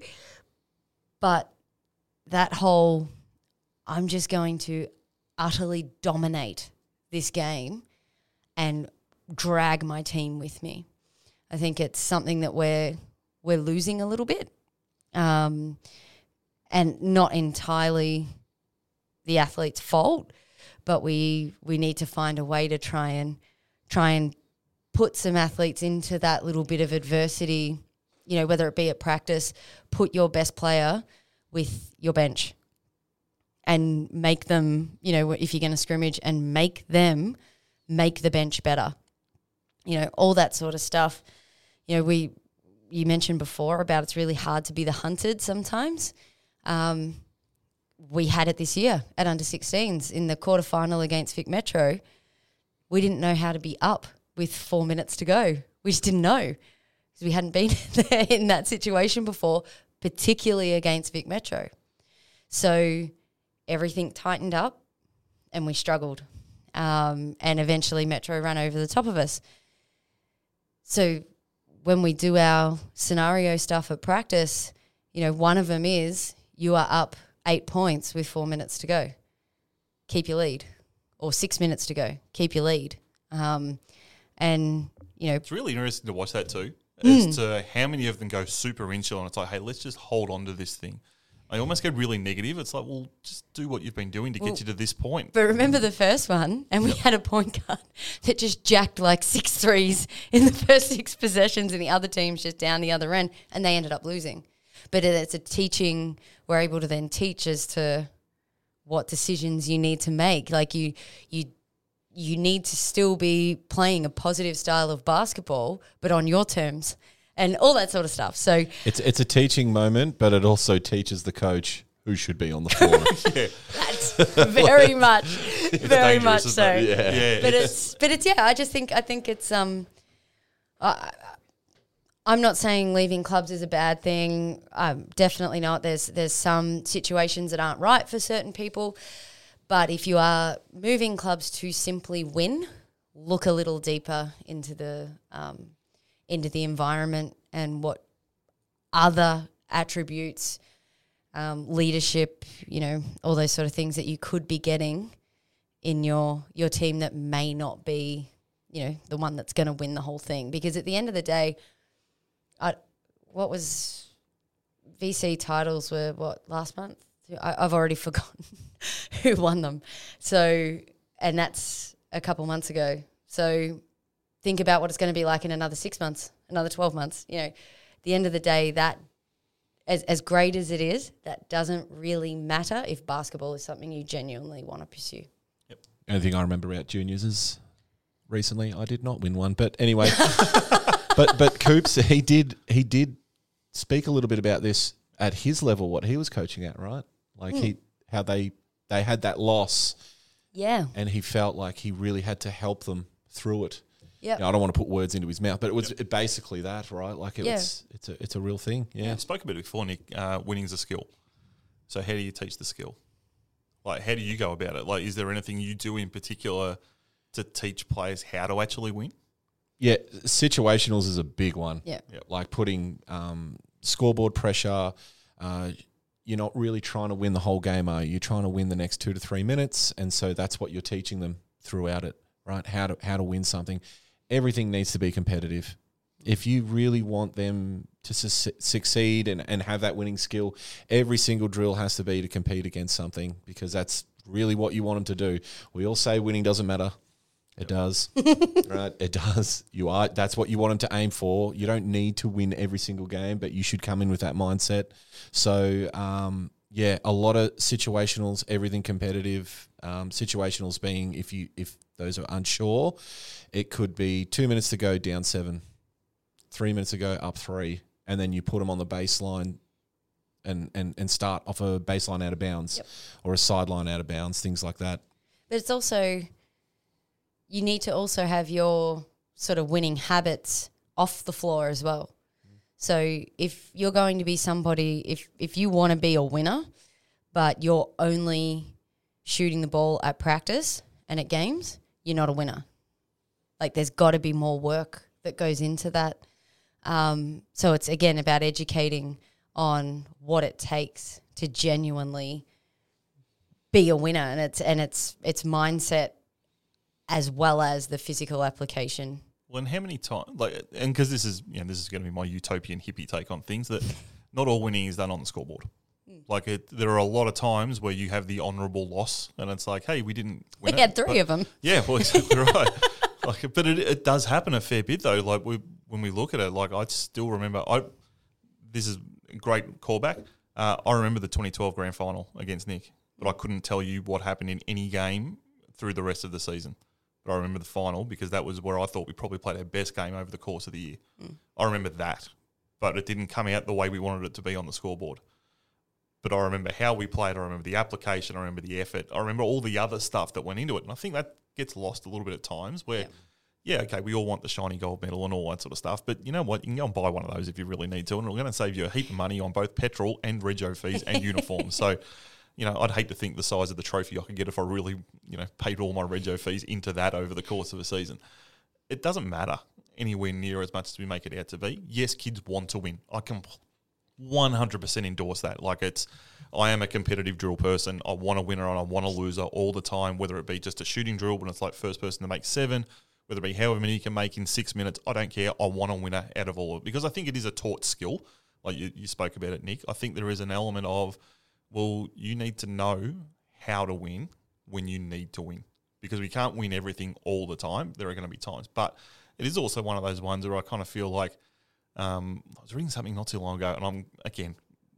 But that whole, I'm just going to utterly dominate this game and drag my team with me. I think it's something that we're we're losing a little bit, um, and not entirely the athlete's fault, but we we need to find a way to try and try and put some athletes into that little bit of adversity. You know, whether it be at practice, put your best player with your bench and make them, you know, if you're going to scrimmage, and make them make the bench better. You know, all that sort of stuff. You know, we you mentioned before about it's really hard to be the hunted sometimes. Um, we had it this year at under sixteens in the quarterfinal against Vic Metro. we didn't know how to be up with four minutes to go. We just didn't know because we hadn't been there in that situation before, particularly against Vic Metro. So everything tightened up and we struggled. Um, and eventually Metro ran over the top of us. So when we do our scenario stuff at practice, you know, one of them is you are up eight points with four minutes to go. Keep your lead. Or six minutes to go. Keep your lead. Um, and, you know. It's really interesting to watch that too, Mm. as to how many of them go super insular and it's like, hey, let's just hold on to this thing. I almost get really negative. It's like, well, just do what you've been doing to Well, get you to this point. But remember the first one, and we had a point guard that just jacked like six threes in the first six possessions, and the other team's just down the other end, and they ended up losing. But it's a teaching, we're able to then teach as to what decisions you need to make. Like you, you, you need to still be playing a positive style of basketball, but on your terms. And all that sort of stuff. So It's it's a teaching moment, but it also teaches the coach who should be on the floor. Yeah. that's very much, very dangerous, much isn't so. it? Yeah. Yeah. But it's but it's yeah. I just think I think it's um, I, I'm not saying leaving clubs is a bad thing. Um, definitely not. There's there's some situations that aren't right for certain people, but if you are moving clubs to simply win, look a little deeper into the um. into the environment and what other attributes, um, leadership, you know, all those sort of things that you could be getting in your your team that may not be, you know, the one that's going to win the whole thing. Because at the end of the day, I, what was V C titles were what last month? I, I've already forgotten who won them. So, and that's a couple months ago. So think about what it's going to be like in another six months, another twelve months. You know, at the end of the day, that as as great as it is, that doesn't really matter if basketball is something you genuinely want to pursue. Only thing I remember about juniors is recently I did not win one, but anyway. but but Coops, he did he did speak a little bit about this at his level, what he was coaching at, right? Like Mm. he how they they had that loss, Yeah. and he felt like he really had to help them through it. Yeah. You know, I don't want to put words into his mouth, but it was it basically that, right? Like it Yeah. was, it's a it's a real thing. Yeah. I spoke a bit before, Nick. Uh, winning's a skill. So how do you teach the skill? Like, how do you go about it? Like, is there anything you do in particular to teach players how to actually win? Yeah, situationals is a big one. Yeah. Yep. Like putting um, scoreboard pressure. Uh, you're not really trying to win the whole game, are you? You're trying to win the next two to three minutes, and so that's what you're teaching them throughout it, right? How to how to win something. Everything needs to be competitive. If you really want them to su- succeed and, and have that winning skill, every single drill has to be to compete against something, because that's really what you want them to do. We all say winning doesn't matter. It does, right? It does. You are. That's what you want them to aim for. You don't need to win every single game, but you should come in with that mindset. So, um, yeah, a lot of situationals, everything competitive. Um, situationals being if you if those are unsure, it could be two minutes to go, down seven, three minutes to go, up three, and then you put them on the baseline and and and start off a baseline out of bounds, Yep. or a sideline out of bounds, things like that. But it's also, you need to also have your sort of winning habits off the floor as well. So if you're going to be somebody, if if you want to be a winner, but you're only shooting the ball at practice and at games, you're not a winner. Like, there's got to be more work that goes into that. Um, so it's, again, about educating on what it takes to genuinely be a winner, and it's and it's it's mindset as well as the physical application. Well, and how many times, like, and because this is, you know, this is going to be my utopian hippie take on things, that not all winning is done on the scoreboard. Like, it, there are a lot of times where you have the honourable loss, and it's like, hey, we didn't win We it, had three but- of them. Yeah, well, exactly right. Like, but it, it does happen a fair bit though. Like, we when we look at it, like, I still remember. I this is a great callback. Uh, I remember the twenty twelve grand final against Nick, but I couldn't tell you what happened in any game through the rest of the season. But I remember the final because that was where I thought we probably played our best game over the course of the year. Mm. I remember that, but it didn't come out the way we wanted it to be on the scoreboard. But I remember how we played. I remember the application. I remember the effort. I remember all the other stuff that went into it. And I think that gets lost a little bit at times where, Yeah. yeah, okay, we all want the shiny gold medal and all that sort of stuff, but you know what? You can go and buy one of those if you really need to, and we're going to save you a heap of money on both petrol and rego fees and uniforms. So, you know, I'd hate to think the size of the trophy I could get if I really, you know, paid all my rego fees into that over the course of a season. It doesn't matter anywhere near as much as we make it out to be. Yes, kids want to win. I can one hundred percent endorse that. Like it's, I am a competitive drill person. I want a winner and I want a loser all the time, whether it be just a shooting drill when it's like first person to make seven, whether it be however many you can make in six minutes. I don't care. I want a winner out of all of it because I think it is a taught skill. Like you, you spoke about it, Nick. I think there is an element of, well, you need to know how to win when you need to win because we can't win everything all the time. There are going to be times. But it is also one of those ones where I kind of feel like um, I was reading something not too long ago and I'm, again,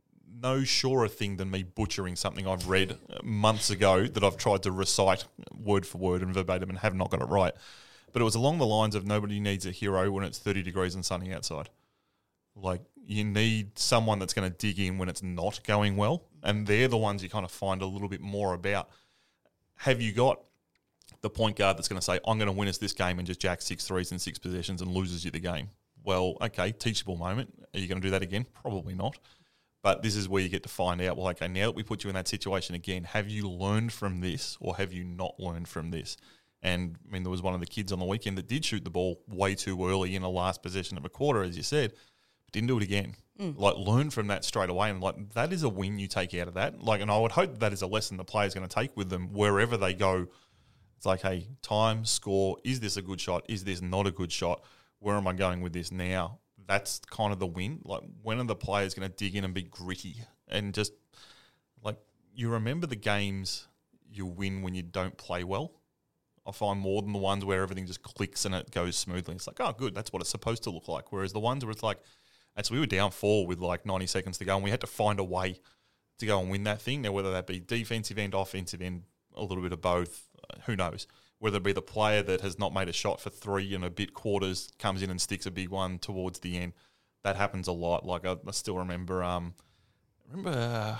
no surer thing than me butchering something I've read months ago that I've tried to recite word for word and verbatim and have not got it right. But it was along the lines of nobody needs a hero when it's thirty degrees and sunny outside. Like, you need someone that's going to dig in when it's not going well, and they're the ones you kind of find a little bit more about. Have you got the point guard that's going to say, I'm going to win us this game and just jack six threes in six possessions and loses you the game? Well, okay, teachable moment. Are you going to do that again? Probably not. But this is where you get to find out, well, okay, now that we put you in that situation again, have you learned from this or have you not learned from this? And, I mean, there was one of the kids on the weekend that did shoot the ball way too early in the last possession of a quarter, as you said, but didn't do it again. Mm. Like, learn from that straight away. And, like, that is a win you take out of that. Like, and I would hope that is a lesson the player's going to take with them wherever they go. It's like, hey, time, score, is this a good shot? Is this not a good shot? Where am I going with this now? That's kind of the win. Like, when are the players going to dig in and be gritty and just, like, you remember the games you win when you don't play well? I find more than the ones where everything just clicks and it goes smoothly. It's like, oh, good, that's what it's supposed to look like. Whereas the ones where it's like, and so we were down four with like ninety seconds to go and we had to find a way to go and win that thing. Now, whether that be defensive end, offensive end, a little bit of both, uh, who knows? Whether it be the player that has not made a shot for three and a bit quarters comes in and sticks a big one towards the end. That happens a lot. Like I, I still remember, um, remember uh,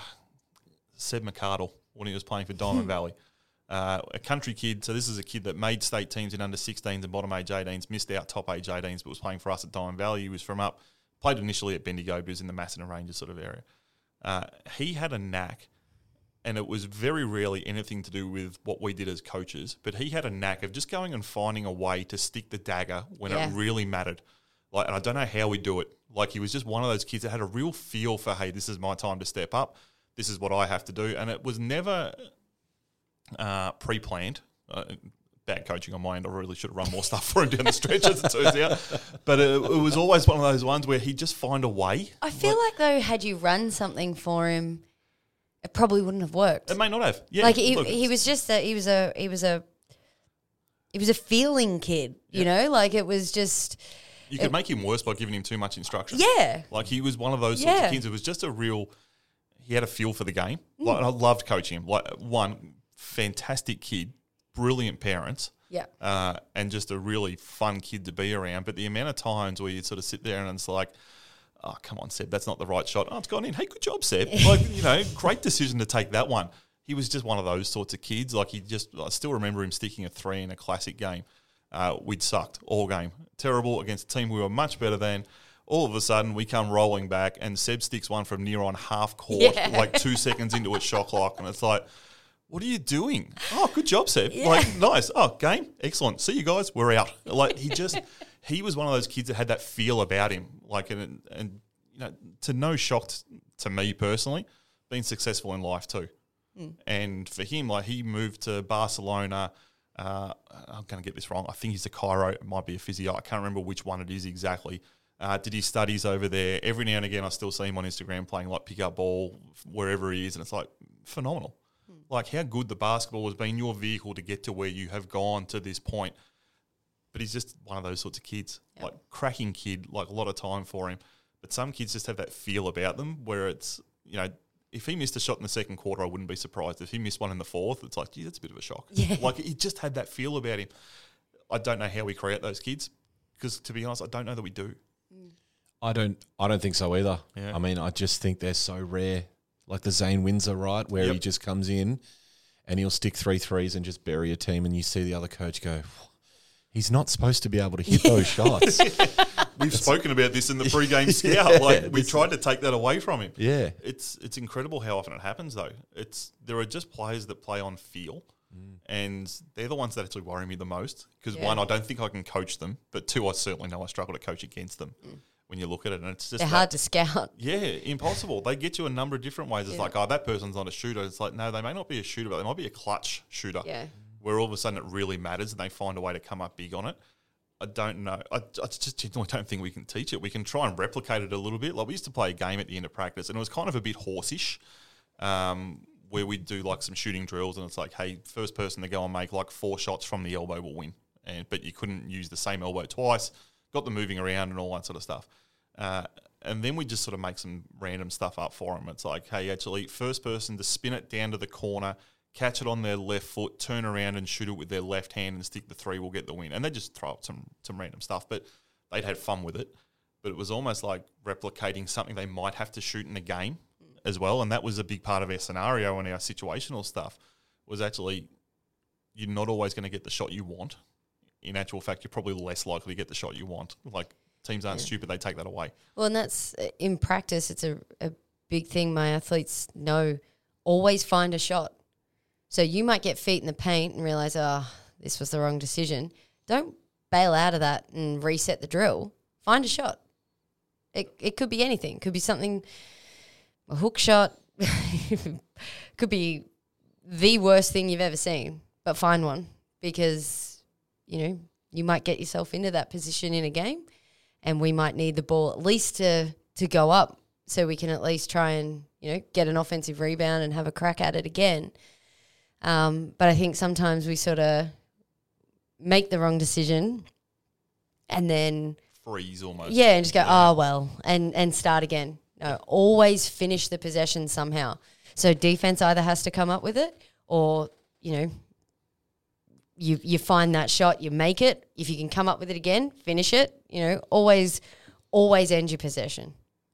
Seb McArdle when he was playing for Diamond Valley. Uh, a country kid, so this is a kid that made state teams in under sixteens and bottom age eighteens, missed out top age eighteens, but was playing for us at Diamond Valley. He was from up, played initially at Bendigo, but was in the Macedon Rangers sort of area. Uh, he had a knack, and it was very rarely anything to do with what we did as coaches, but he had a knack of just going and finding a way to stick the dagger when yeah. it really mattered. Like, and I don't know how we do it. Like, he was just one of those kids that had a real feel for, hey, this is my time to step up. This is what I have to do. And it was never uh, pre-planned. Uh, bad coaching on my end. I really should have run more stuff for him down the stretch as it turns out. But it, it was always one of those ones where he'd just find a way. I feel like, like though, had you run something for him, it probably wouldn't have worked. It may not have. Yeah, like he, look, he was just a he was a he was a he was a feeling kid. You yeah. know, like it was just. You could it, make him worse by giving him too much instruction. Yeah, like he was one of those sorts yeah. of kids. It was just a real. He had a feel for the game. Mm. Like I loved coaching him. Like one fantastic kid, brilliant parents. Yeah, uh, and just a really fun kid to be around. But the amount of times where you sort of sit there and it's like, oh, come on, Seb, that's not the right shot. Oh, it's gone in. Hey, good job, Seb. Like, you know, great decision to take that one. He was just one of those sorts of kids. Like, he just, I still remember him sticking a three in a classic game. Uh, we'd sucked all game. Terrible against a team we were much better than. All of a sudden, we come rolling back, and Seb sticks one from near on half court, yeah. like two seconds into a shot clock. And it's like, what are you doing? Oh, good job, Seb. Yeah. Like, nice. Oh, game. Excellent. See you guys. We're out. Like, he just... He was one of those kids that had that feel about him, like, and, and you know, to no shock to me personally, being successful in life too. Mm. And for him, like, he moved to Barcelona. Uh, I'm going to get this wrong. I think he's a chiro. It might be a physio. I can't remember which one it is exactly. Uh, did his studies over there. Every now and again, I still see him on Instagram playing like pick-up ball wherever he is, and it's like phenomenal. Mm. Like how good the basketball has been your vehicle to get to where you have gone to this point. But he's just one of those sorts of kids, yep. like cracking kid, like a lot of time for him. But some kids just have that feel about them where it's, you know, if he missed a shot in the second quarter, I wouldn't be surprised. If he missed one in the fourth, it's like, gee, that's a bit of a shock. Yeah. Like he just had that feel about him. I don't know how we create those kids because, to be honest, I don't know that we do. I don't I don't think so either. Yeah. I mean, I just think they're so rare. Like the Zane Windsor, right, where yep. he just comes in and he'll stick three threes and just bury a team, and you see the other coach go, he's not supposed to be able to hit those shots. We've spoken about this in the pre-game scout. Like we this- tried to take that away from him. Yeah. It's it's incredible how often it happens though. It's there are just players that play on feel, and they're the ones that actually worry me the most. Because Yeah. one, I don't think I can coach them, but two, I certainly know I struggle to coach against them. When you look at it, and it's just They're that- hard to scout. Yeah, impossible. They get you a number of different ways. It's Yeah. like, oh, that person's not a shooter. It's like, no, they may not be a shooter, but they might be a clutch shooter. Yeah. Where all of a sudden it really matters and they find a way to come up big on it. I don't know. I, I just genuinely don't think we can teach it. We can try and replicate it a little bit. Like we used to play a game at the end of practice, and it was kind of a bit horseish, um, where we'd do like some shooting drills, and it's like, hey, first person to go and make like four shots from the elbow will win. And but you couldn't use the same elbow twice. Got them moving around and all that sort of stuff. Uh, and then we just sort of make some random stuff up for them. It's like, hey, actually, first person to spin it down to the corner, catch it on their left foot, turn around and shoot it with their left hand and stick the three will get the win. And they just throw up some some random stuff, but they'd had fun with it. But it was almost like replicating something they might have to shoot in a game as well. And that was a big part of our scenario and our situational stuff was actually you're not always going to get the shot you want. In actual fact, you're probably less likely to get the shot you want. Like, teams aren't Yeah. stupid, they take that away. Well, and that's in practice, it's a, a big thing my athletes know. Always find a shot. So you might get feet in the paint and realize, oh, this was the wrong decision. Don't bail out of that and reset the drill. Find a shot. It it could be anything. Could be something, a hook shot. Could be the worst thing you've ever seen, but find one because, you know, you might get yourself into that position in a game. And we might need the ball at least to to go up so we can at least try and, you know, get an offensive rebound and have a crack at it again. Um, but I think sometimes we sort of make the wrong decision and then, Freeze almost. yeah, and just go, oh, well, and, and start again. No, always finish the possession somehow. So defense either has to come up with it or, you know, You you find that shot, you make it. If you can come up with it again, finish it. You know, always, always end your possession.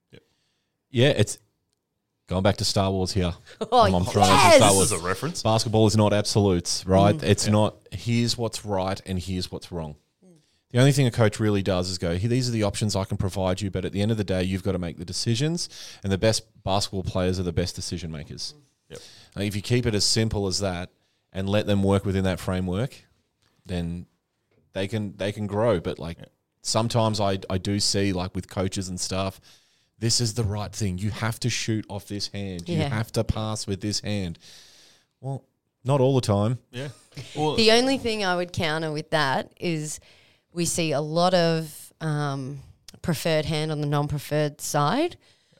Yeah, it's going back to Star Wars here. Oh, I'm throwing out some yes! Star This Wars. is a reference. Basketball is not absolutes, right? Mm. It's not here's what's right and here's what's wrong. The only thing a coach really does is go, "Here, these are the options I can provide you, but at the end of the day, you've got to make the decisions, and the best basketball players are the best decision makers." Yep. Like, if you keep it as simple as that and let them work within that framework, then they can they can grow. But like Yeah. sometimes I, I do see, like with coaches and stuff, this is the right thing. You have to shoot off this hand. You Yeah. have to pass with this hand. Well, not all the time. Yeah. Well, The only thing I would counter with that is we see a lot of um, preferred hand on the non-preferred side.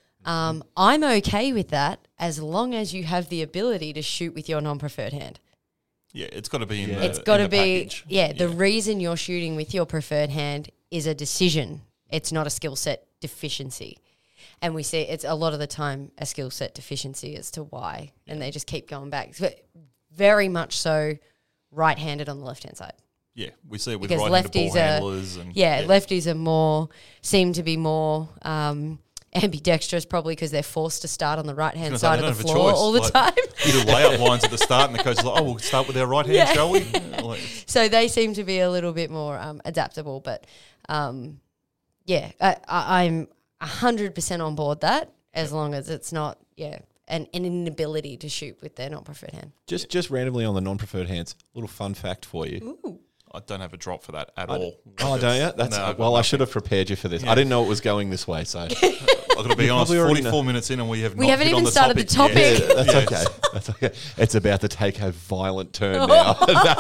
Um, I'm okay with that as long as you have the ability to shoot with your non-preferred hand. yeah, it's got to be in Yeah. the It's got to in the be, package. yeah, the reason you're shooting with your preferred hand is a decision. It's not a skill set deficiency. And we see it's a lot of the time a skill set deficiency as to why. And they just keep going back. But very much so right-handed on the left-hand side. Yeah, we see it with Because right-handed ball lefties are- handlers. And, Yeah, lefties are more, seem to be more um, ambidextrous probably because they're forced to start on the right-hand I was gonna side say, of they the don't have a floor choice. all the Like- time. You do layup lines at the start, and the coach is like, oh, we'll start with our right hand, Yeah. shall we? Like, So they seem to be a little bit more um, adaptable. But um, yeah, I, I, I'm one hundred percent on board that as long as it's not, yeah, an, an inability to shoot with their non-preferred hand. Just just randomly on the non-preferred hands, little fun fact for you. Ooh. I don't have a drop for that at I- all. Oh, don't you? That's No, I've got well. I nothing. should have prepared you for this. Yeah. I didn't know it was going this way. So I've got to be You honest, probably already forty-four minutes in and we have We not haven't hit on even the started the topic. topic. yet. yeah, that's Yes. okay. That's okay. It's about to take a violent turn now. no,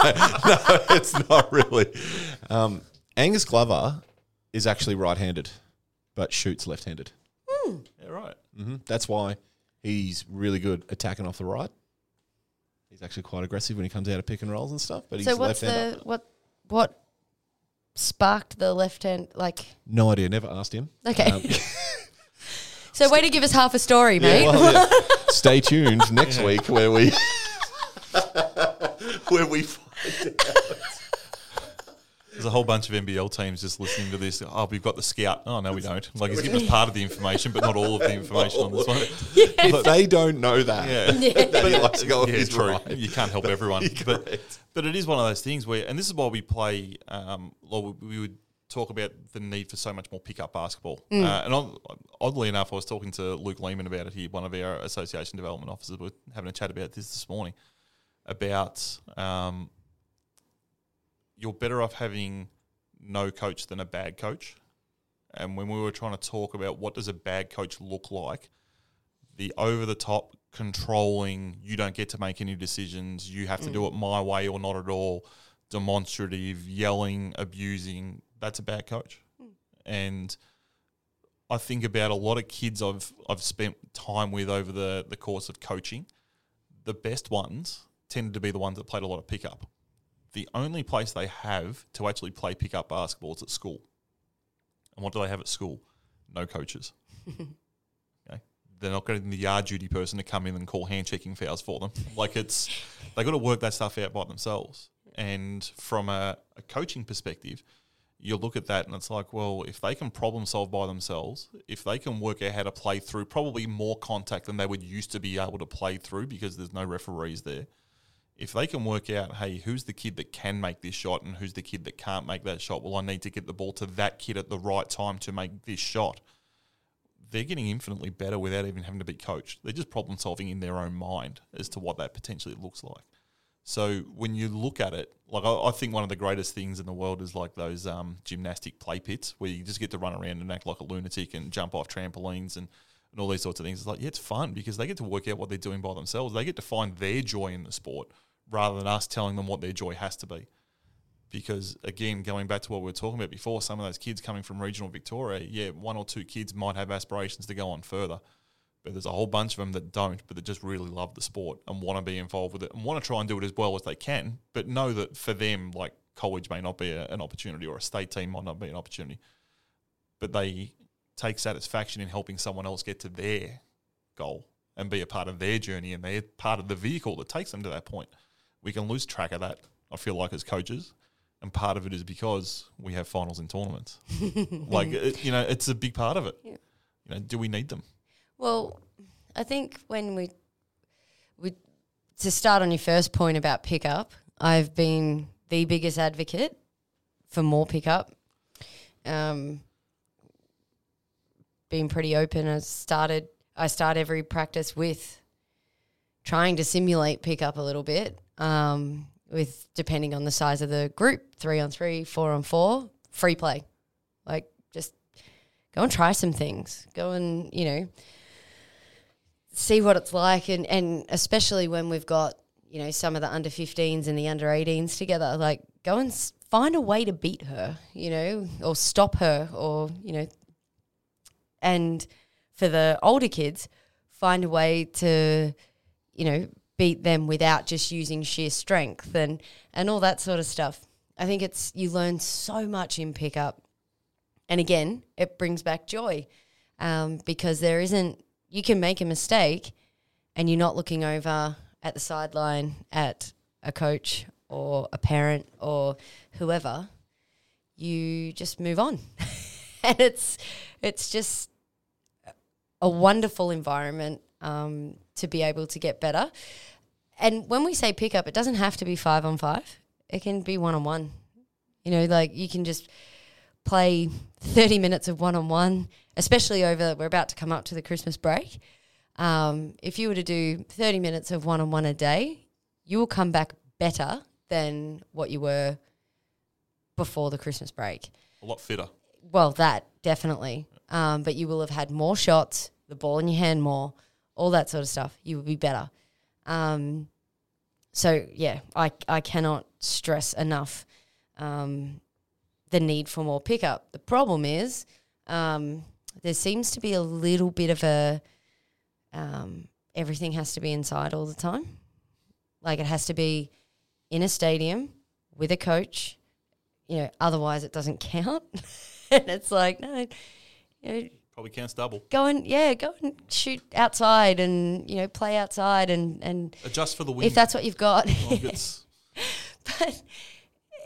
no, it's not really. Um, Angus Glover is actually right-handed, but shoots left-handed. Yeah, right. hmm That's why he's really good attacking off the right. He's actually quite aggressive when he comes out of pick and rolls and stuff. But he's So what's left-hander. the, what, what sparked the left hand, like, No idea. Never asked him. okay. Um, So way to give us half a story, mate. Yeah, well, yeah. Stay tuned next week where we where we find out. There's a whole bunch of N B L teams just listening to this. Oh, we've got the scout. Oh, no, we don't. Like, he's giving us part of the information, but not all of the information on this one. If they don't know that, Yeah. they like to go, Yeah, he's true. right. You can't help everyone. But, Correct. but it is one of those things where, and this is why we play, um, well, we would talk about the need for so much more pickup basketball. Uh, and odd- oddly enough, I was talking to Luke Lehman about it here, one of our association development officers. We were having a chat about this this morning, about um, you're better off having no coach than a bad coach. And when we were trying to talk about what does a bad coach look like, the over-the-top, controlling, you don't get to make any decisions, you have to do it my way or not at all, demonstrative, yelling, abusing, that's a bad coach. And I think about a lot of kids I've I've spent time with over the, the course of coaching. The best ones tended to be the ones that played a lot of pickup. The only place they have to actually play pickup basketball is at school. And what do they have at school? No coaches. Okay, they're not getting the yard duty person to come in and call hand checking fouls for them. Like, it's they got to work that stuff out by themselves. And from a, a coaching perspective, you look at that and it's like, well, if they can problem solve by themselves, if they can work out how to play through probably more contact than they would used to be able to play through because there's no referees there, if they can work out, hey, who's the kid that can make this shot and who's the kid that can't make that shot, well, I need to get the ball to that kid at the right time to make this shot, they're getting infinitely better without even having to be coached. They're just problem solving in their own mind as to what that potentially looks like. So when you look at it, like I, I think one of the greatest things in the world is like those um, gymnastic play pits where you just get to run around and act like a lunatic and jump off trampolines and, and all these sorts of things. It's like, yeah, it's fun because they get to work out what they're doing by themselves. They get to find their joy in the sport rather than us telling them what their joy has to be. Because, again, going back to what we were talking about before, some of those kids coming from regional Victoria, yeah, one or two kids might have aspirations to go on further. But there's a whole bunch of them that don't, but that just really love the sport and want to be involved with it and want to try and do it as well as they can, but know that for them, like, college may not be a, an opportunity or a state team might not be an opportunity. But they take satisfaction in helping someone else get to their goal and be a part of their journey, and they're part of the vehicle that takes them to that point. We can lose track of that, I feel like, as coaches. And part of it is because we have finals in tournaments. like, it, you know, it's a big part of it. Yeah. You know, do we need them? Well, I think when we, we to start on your first point about pickup, I've been the biggest advocate for more pickup. Um, being pretty open, I started. I start every practice with trying to simulate pickup a little bit. Um, with depending on the size of the group, three on three, four on four, free play, like just go and try some things. Go and you know. See what it's like, and, and especially when we've got, you know, some of the under fifteens and the under eighteens together, like go and s- find a way to beat her, you know, or stop her or, you know, and for the older kids, find a way to, you know, beat them without just using sheer strength and, and all that sort of stuff. I think it's, you learn so much in pickup. And again, it brings back joy um, because there isn't, you can make a mistake and you're not looking over at the sideline at a coach or a parent or whoever. You just move on. And it's it's just a wonderful environment um, to be able to get better. And when we say pickup, it doesn't have to be five on five. It can be one-on-one. You know, like you can just play thirty minutes of one-on-one, especially over, we're about to come up to the Christmas break. Um, if you were to do thirty minutes of one-on-one a day, you will come back better than what you were before the Christmas break. A lot fitter. Well, that, definitely. Um, but you will have had more shots, the ball in your hand more, all that sort of stuff. You will be better. Um, so, yeah, I, I cannot stress enough um, the need for more pickup. The problem is um, there seems to be a little bit of a um, everything has to be inside all the time. Like it has to be in a stadium with a coach, you know, otherwise it doesn't count. And it's like, no, you know, Probably counts double. go and, yeah, go and shoot outside and, you know, play outside and, and Adjust for the wind. if that's what you've got. Like it's, But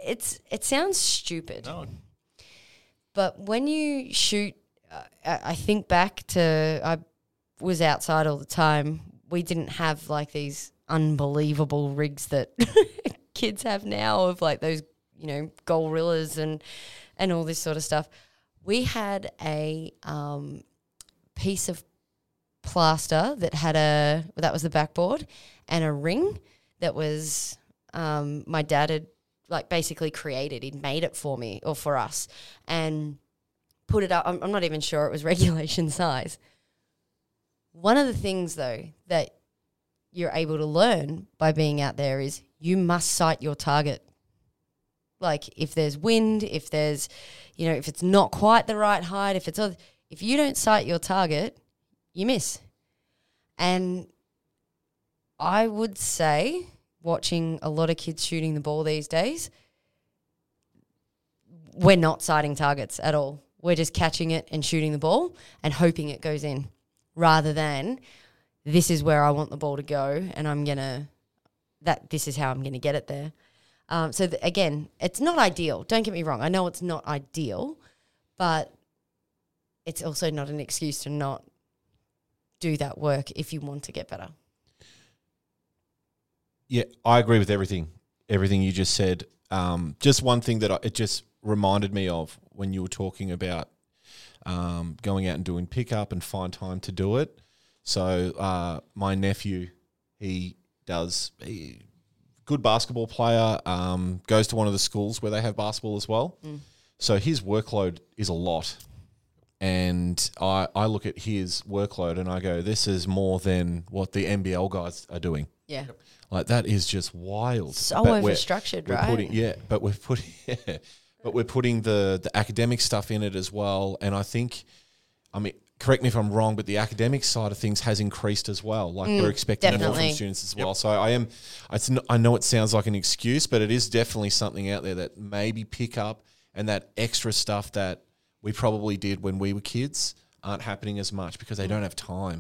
it's it sounds stupid, No, but when you shoot, uh, I I think back to I was outside all the time. We didn't have like these unbelievable rigs that kids have now of like those, you know, gorillas and and all this sort of stuff. We had a um, piece of plaster that had a that was the backboard and a ring that was um, my dad had like basically created. He'd made it for me or for us and put it up. I'm, I'm not even sure it was regulation size. One of the things though that you're able to learn by being out there is you must sight your target. Like if there's wind, if there's, you know, if it's not quite the right height, if it's if you don't sight your target, you miss. And I would say, watching a lot of kids shooting the ball these days, we're not sighting targets at all. We're just catching it and shooting the ball and hoping it goes in, rather than this is where I want the ball to go and I'm going to, that this is how I'm going to get it there. Um, so, th- again, it's not ideal. Don't get me wrong. I know it's not ideal, but it's also not an excuse to not do that work if you want to get better. Yeah, I agree with everything, everything you just said. Um, just one thing that I, it just reminded me of when you were talking about um, going out and doing pickup and find time to do it. So uh, my nephew, he does he, good basketball player, um, goes to one of the schools where they have basketball as well. Mm. So his workload is a lot. And I, I look at his workload and I go, this is more than what the N B L guys are doing. Yeah. Like that is just wild. So But we're- overstructured, we're right? Putting, yeah, but we're putting yeah, but we're putting the the academic stuff in it as well. And I think, I mean, correct me if I'm wrong, but the academic side of things has increased as well. Like Mm, we're expecting more definitely. from students as well. So I am, it's n- I know it sounds like an excuse, but it is definitely something out there that maybe pick up, and that extra stuff that we probably did when we were kids aren't happening as much because they don't have time.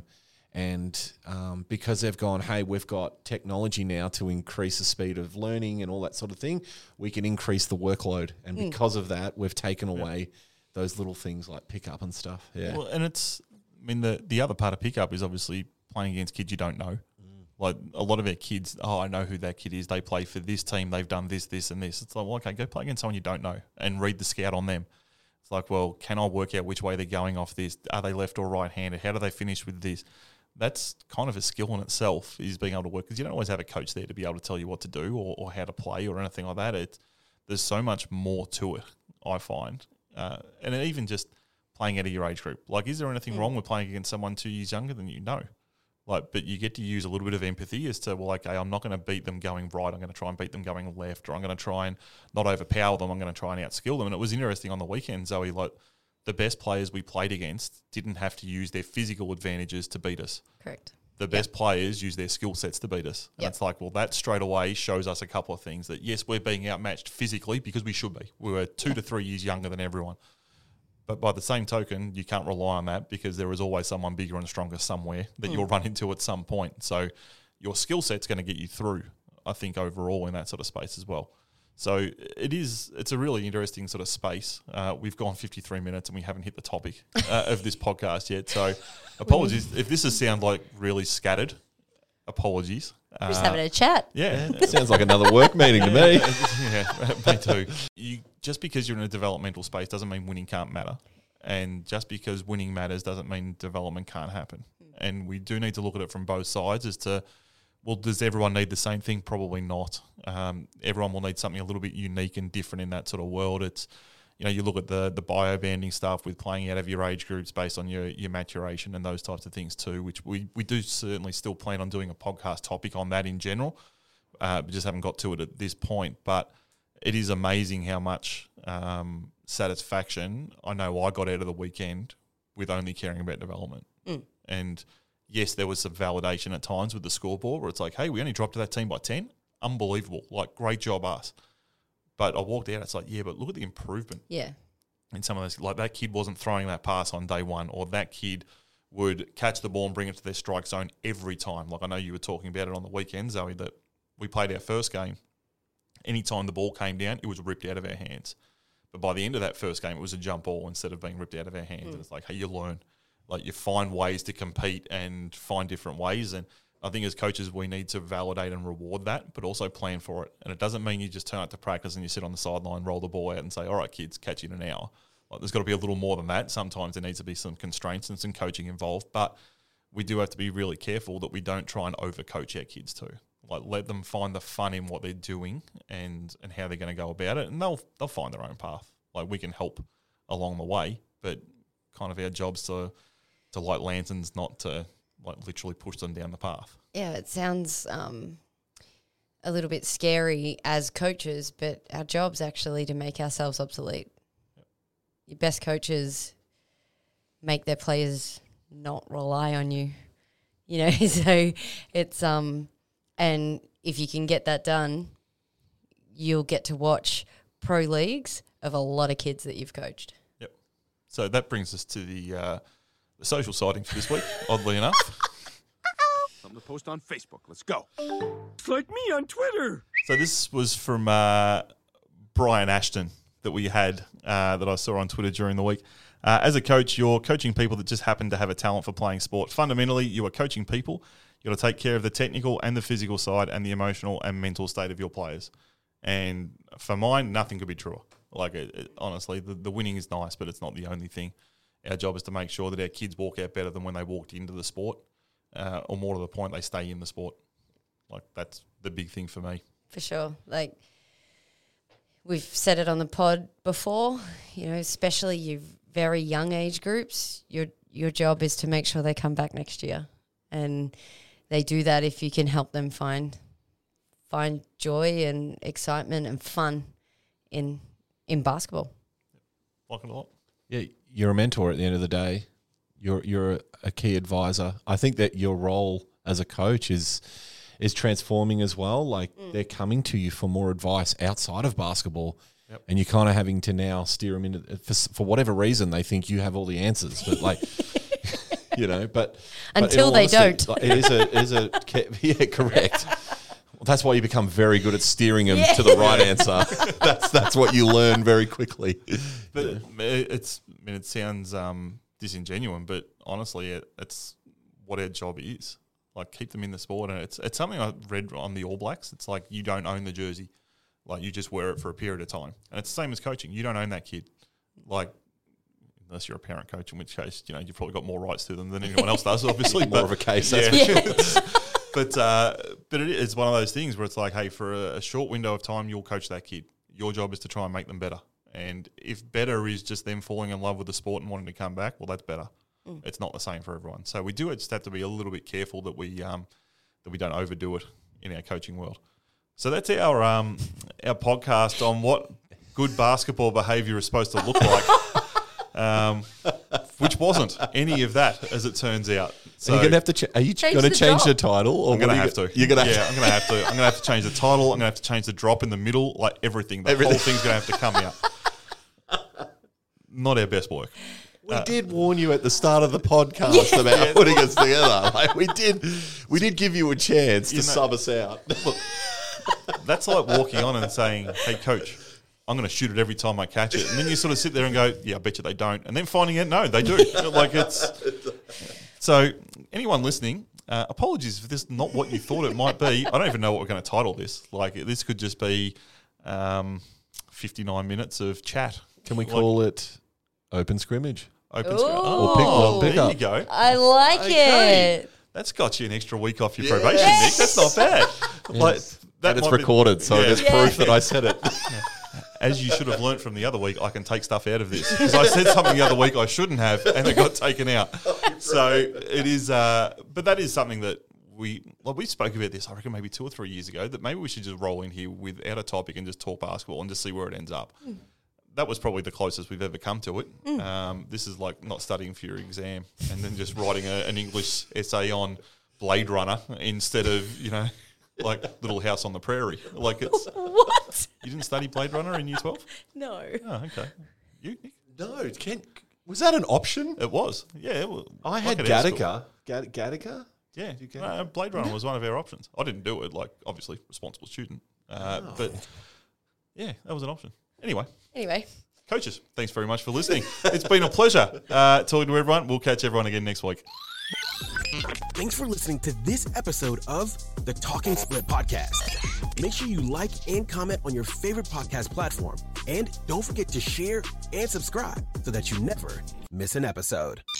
And um, because they've gone, hey, we've got technology now to increase the speed of learning and all that sort of thing, we can increase the workload. And Mm. because of that, we've taken away those little things like pickup and stuff. Yeah. Well, and it's, I mean, the, the other part of pickup is obviously playing against kids you don't know. Mm. Like a lot of our kids, oh, I know who that kid is. They play for this team. They've done this, this, and this. It's like, well, okay, go play against someone you don't know and read the scout on them. It's like, well, can I work out which way they're going off this? Are they left or right-handed? How do they finish with this? That's kind of a skill in itself, is being able to work, because you don't always have a coach there to be able to tell you what to do or, or how to play or anything like that. It's, there's so much more to it, I find. Uh, and even just playing out of your age group. Like, is there anything wrong with playing against someone two years younger than you? No. Like, but you get to use a little bit of empathy as to, well, okay, I'm not going to beat them going right. I'm going to try and beat them going left, or I'm going to try and not overpower them. I'm going to try and outskill them. And it was interesting on the weekend, Zoe, like the best players we played against didn't have to use their physical advantages to beat us. Correct. The best players use their skill sets to beat us. And Yep. it's like, well, that straight away shows us a couple of things, that yes, we're being outmatched physically because we should be. We were two to three years younger than everyone. But by the same token, you can't rely on that because there is always someone bigger and stronger somewhere that you'll run into at some point. So your skill set's going to get you through, I think, overall in that sort of space as well. So it is, it's a really interesting sort of space. Uh, we've gone fifty-three minutes and we haven't hit the topic uh, of this podcast yet. So apologies if this has sound like really scattered. Apologies. We're just Uh, having a chat. yeah. Sounds like another work meeting to me. Yeah, me too. You, just because you're in a developmental space doesn't mean winning can't matter. And just because winning matters doesn't mean development can't happen. And we do need to look at it from both sides as to, well, does everyone need the same thing? Probably not. Um, everyone will need something a little bit unique and different in that sort of world. It's, you know, you look at the the bio-banding stuff with playing out of your age groups based on your, your maturation and those types of things too, which we, we do certainly still plan on doing a podcast topic on that in general. Uh, we just haven't got to it at this point. But it is amazing how much um, satisfaction I know I got out of the weekend with only caring about development. Mm. And yes, there was some validation at times with the scoreboard where it's like, hey, we only dropped to that team by ten. Unbelievable. Like, great job, us. But I walked out, it's like, yeah, but look at the improvement Yeah. in some of those. Like, that kid wasn't throwing that pass on day one, or that kid would catch the ball and bring it to their strike zone every time. Like, I know you were talking about it on the weekend, Zoe, that we played our first game anytime the ball came down, it was ripped out of our hands. But by the end of that first game, it was a jump ball instead of being ripped out of our hands. Mm. And it's like, hey, you learn. Like, you find ways to compete and find different ways. And I think as coaches, we need to validate and reward that, but also plan for it. And it doesn't mean you just turn up to practice and you sit on the sideline, roll the ball out and say, all right, kids, catch you in an hour. Like, there's got to be a little more than that. Sometimes there needs to be some constraints and some coaching involved. But we do have to be really careful that we don't try and overcoach our kids too. Like, let them find the fun in what they're doing and, and how they're going to go about it. And they'll they'll find their own path. Like, we can help along the way, but kind of our job's to, to light lanterns, not to like literally push them down the path. Yeah, it sounds um, a little bit scary as coaches, but our job's actually to make ourselves obsolete. Yep. Your best coaches make their players not rely on you, you know. So it's um, and if you can get that done, you'll get to watch pro leagues of a lot of kids that you've coached. Yep. So that brings us to the uh, the social sighting for this week. Oddly enough. Something to post on Facebook. Let's go. It's like me on Twitter. So this was from uh, Brian Ashton that we had uh, that I saw on Twitter during the week. Uh, as a coach, you're coaching people that just happen to have a talent for playing sport. Fundamentally, you are coaching people. You've got to take care of the technical and the physical side and the emotional and mental state of your players. And for mine, nothing could be truer. Like, it, it, honestly, the, the winning is nice, but it's not the only thing. Our job is to make sure that our kids walk out better than when they walked into the sport. Uh, or more to the point, they stay in the sport. Like, that's the big thing for me. For sure. Like, we've said it on the pod before, you know, especially your very young age groups, your your job is to make sure they come back next year. And they do that if you can help them find find joy and excitement and fun in in basketball. Like it a lot. Yeah, you're a mentor at the end of the day. You're you're a key advisor. I think that your role as a coach is is transforming as well. Like, mm. they're coming to you for more advice outside of basketball, yep. and you're kind of having to now steer them into for, for whatever reason they think you have all the answers. But like, you know, but until but they honesty, don't, like, it is a it is a yeah correct. Well, that's why you become very good at steering them yeah. to the right answer. that's that's what you learn very quickly. But yeah. it's I mean, it sounds um, disingenuous, but honestly, it, it's what our job is. Like, keep them in the sport, and it's it's something I read on the All Blacks. It's like, you don't own the jersey, like, you just wear it for a period of time, and it's the same as coaching. You don't own that kid, like, unless you're a parent coach, in which case, you know, you've probably got more rights to them than anyone else does, obviously. More but, of a case, yeah. that's for sure. But uh, but it is one of those things where it's like, hey, for a, a short window of time, you'll coach that kid. Your job is to try and make them better. And if better is just them falling in love with the sport and wanting to come back, well, that's better. Mm. It's not the same for everyone. So we do just have to be a little bit careful that we um, that we don't overdo it in our coaching world. So that's our um, our podcast on what good basketball behaviour is supposed to look like, um, which wasn't any of that, as it turns out. So are you going to have to? Ch- are you going to change the title? Or I'm going to have go- to. You're going to. Yeah, I'm going to have to. I'm going to have to change the title. I'm going to have to change the drop in the middle. Like, everything. The Everything. whole thing's going to have to come out. Not our best work. We Uh, did warn you at the start of the podcast about putting us together. Like, we did, we did give you a chance to You know- sub us out. Look, that's like walking on and saying, "Hey, coach, I'm going to shoot it every time I catch it," and then you sort of sit there and go, "Yeah, I bet you they don't," and then finding out, no, they do. Like, it's so. Anyone listening, uh, apologies if this is not what you thought it might be. I don't even know what we're going to title this. Like, this could just be um, fifty-nine minutes of chat. Can we Like, call it open scrimmage? open? Ooh. Screen? Or pick one, pick there up. you go. I like Okay. it. That's got you an extra week off your probation, Nick. That's not bad. Like, that And it's might be- recorded, so Yeah. there's Yeah. proof that I said it. As you should have learnt from the other week, I can take stuff out of this because I said something the other week I shouldn't have, and it got taken out. So it is, uh, but that is something that we like. We spoke about this, I reckon, maybe two or three years ago. That maybe we should just roll in here without a topic and just talk basketball and just see where it ends up. Mm. That was probably the closest we've ever come to it. Mm. Um, this is like not studying for your exam and then just writing a, an English essay on Blade Runner instead of, you know, like Little House on the Prairie. Like, it's What? you didn't study Blade Runner in Year twelve? No. Oh, okay. You, Nick? No, Ken, was that an option? It was. Yeah. It was, I had like at our school. Gattaca. Gatt- Gattaca? Yeah. get Uh, Blade Runner was one of our options. I didn't do it, like, obviously, responsible student. Uh, Oh. But Yeah, that was an option. Anyway, Anyway, coaches, thanks very much for listening. It's been a pleasure uh, talking to everyone. We'll catch everyone again next week. Thanks for listening to this episode of the Talking Split Podcast. Make sure you like and comment on your favorite podcast platform. And don't forget to share and subscribe so that you never miss an episode.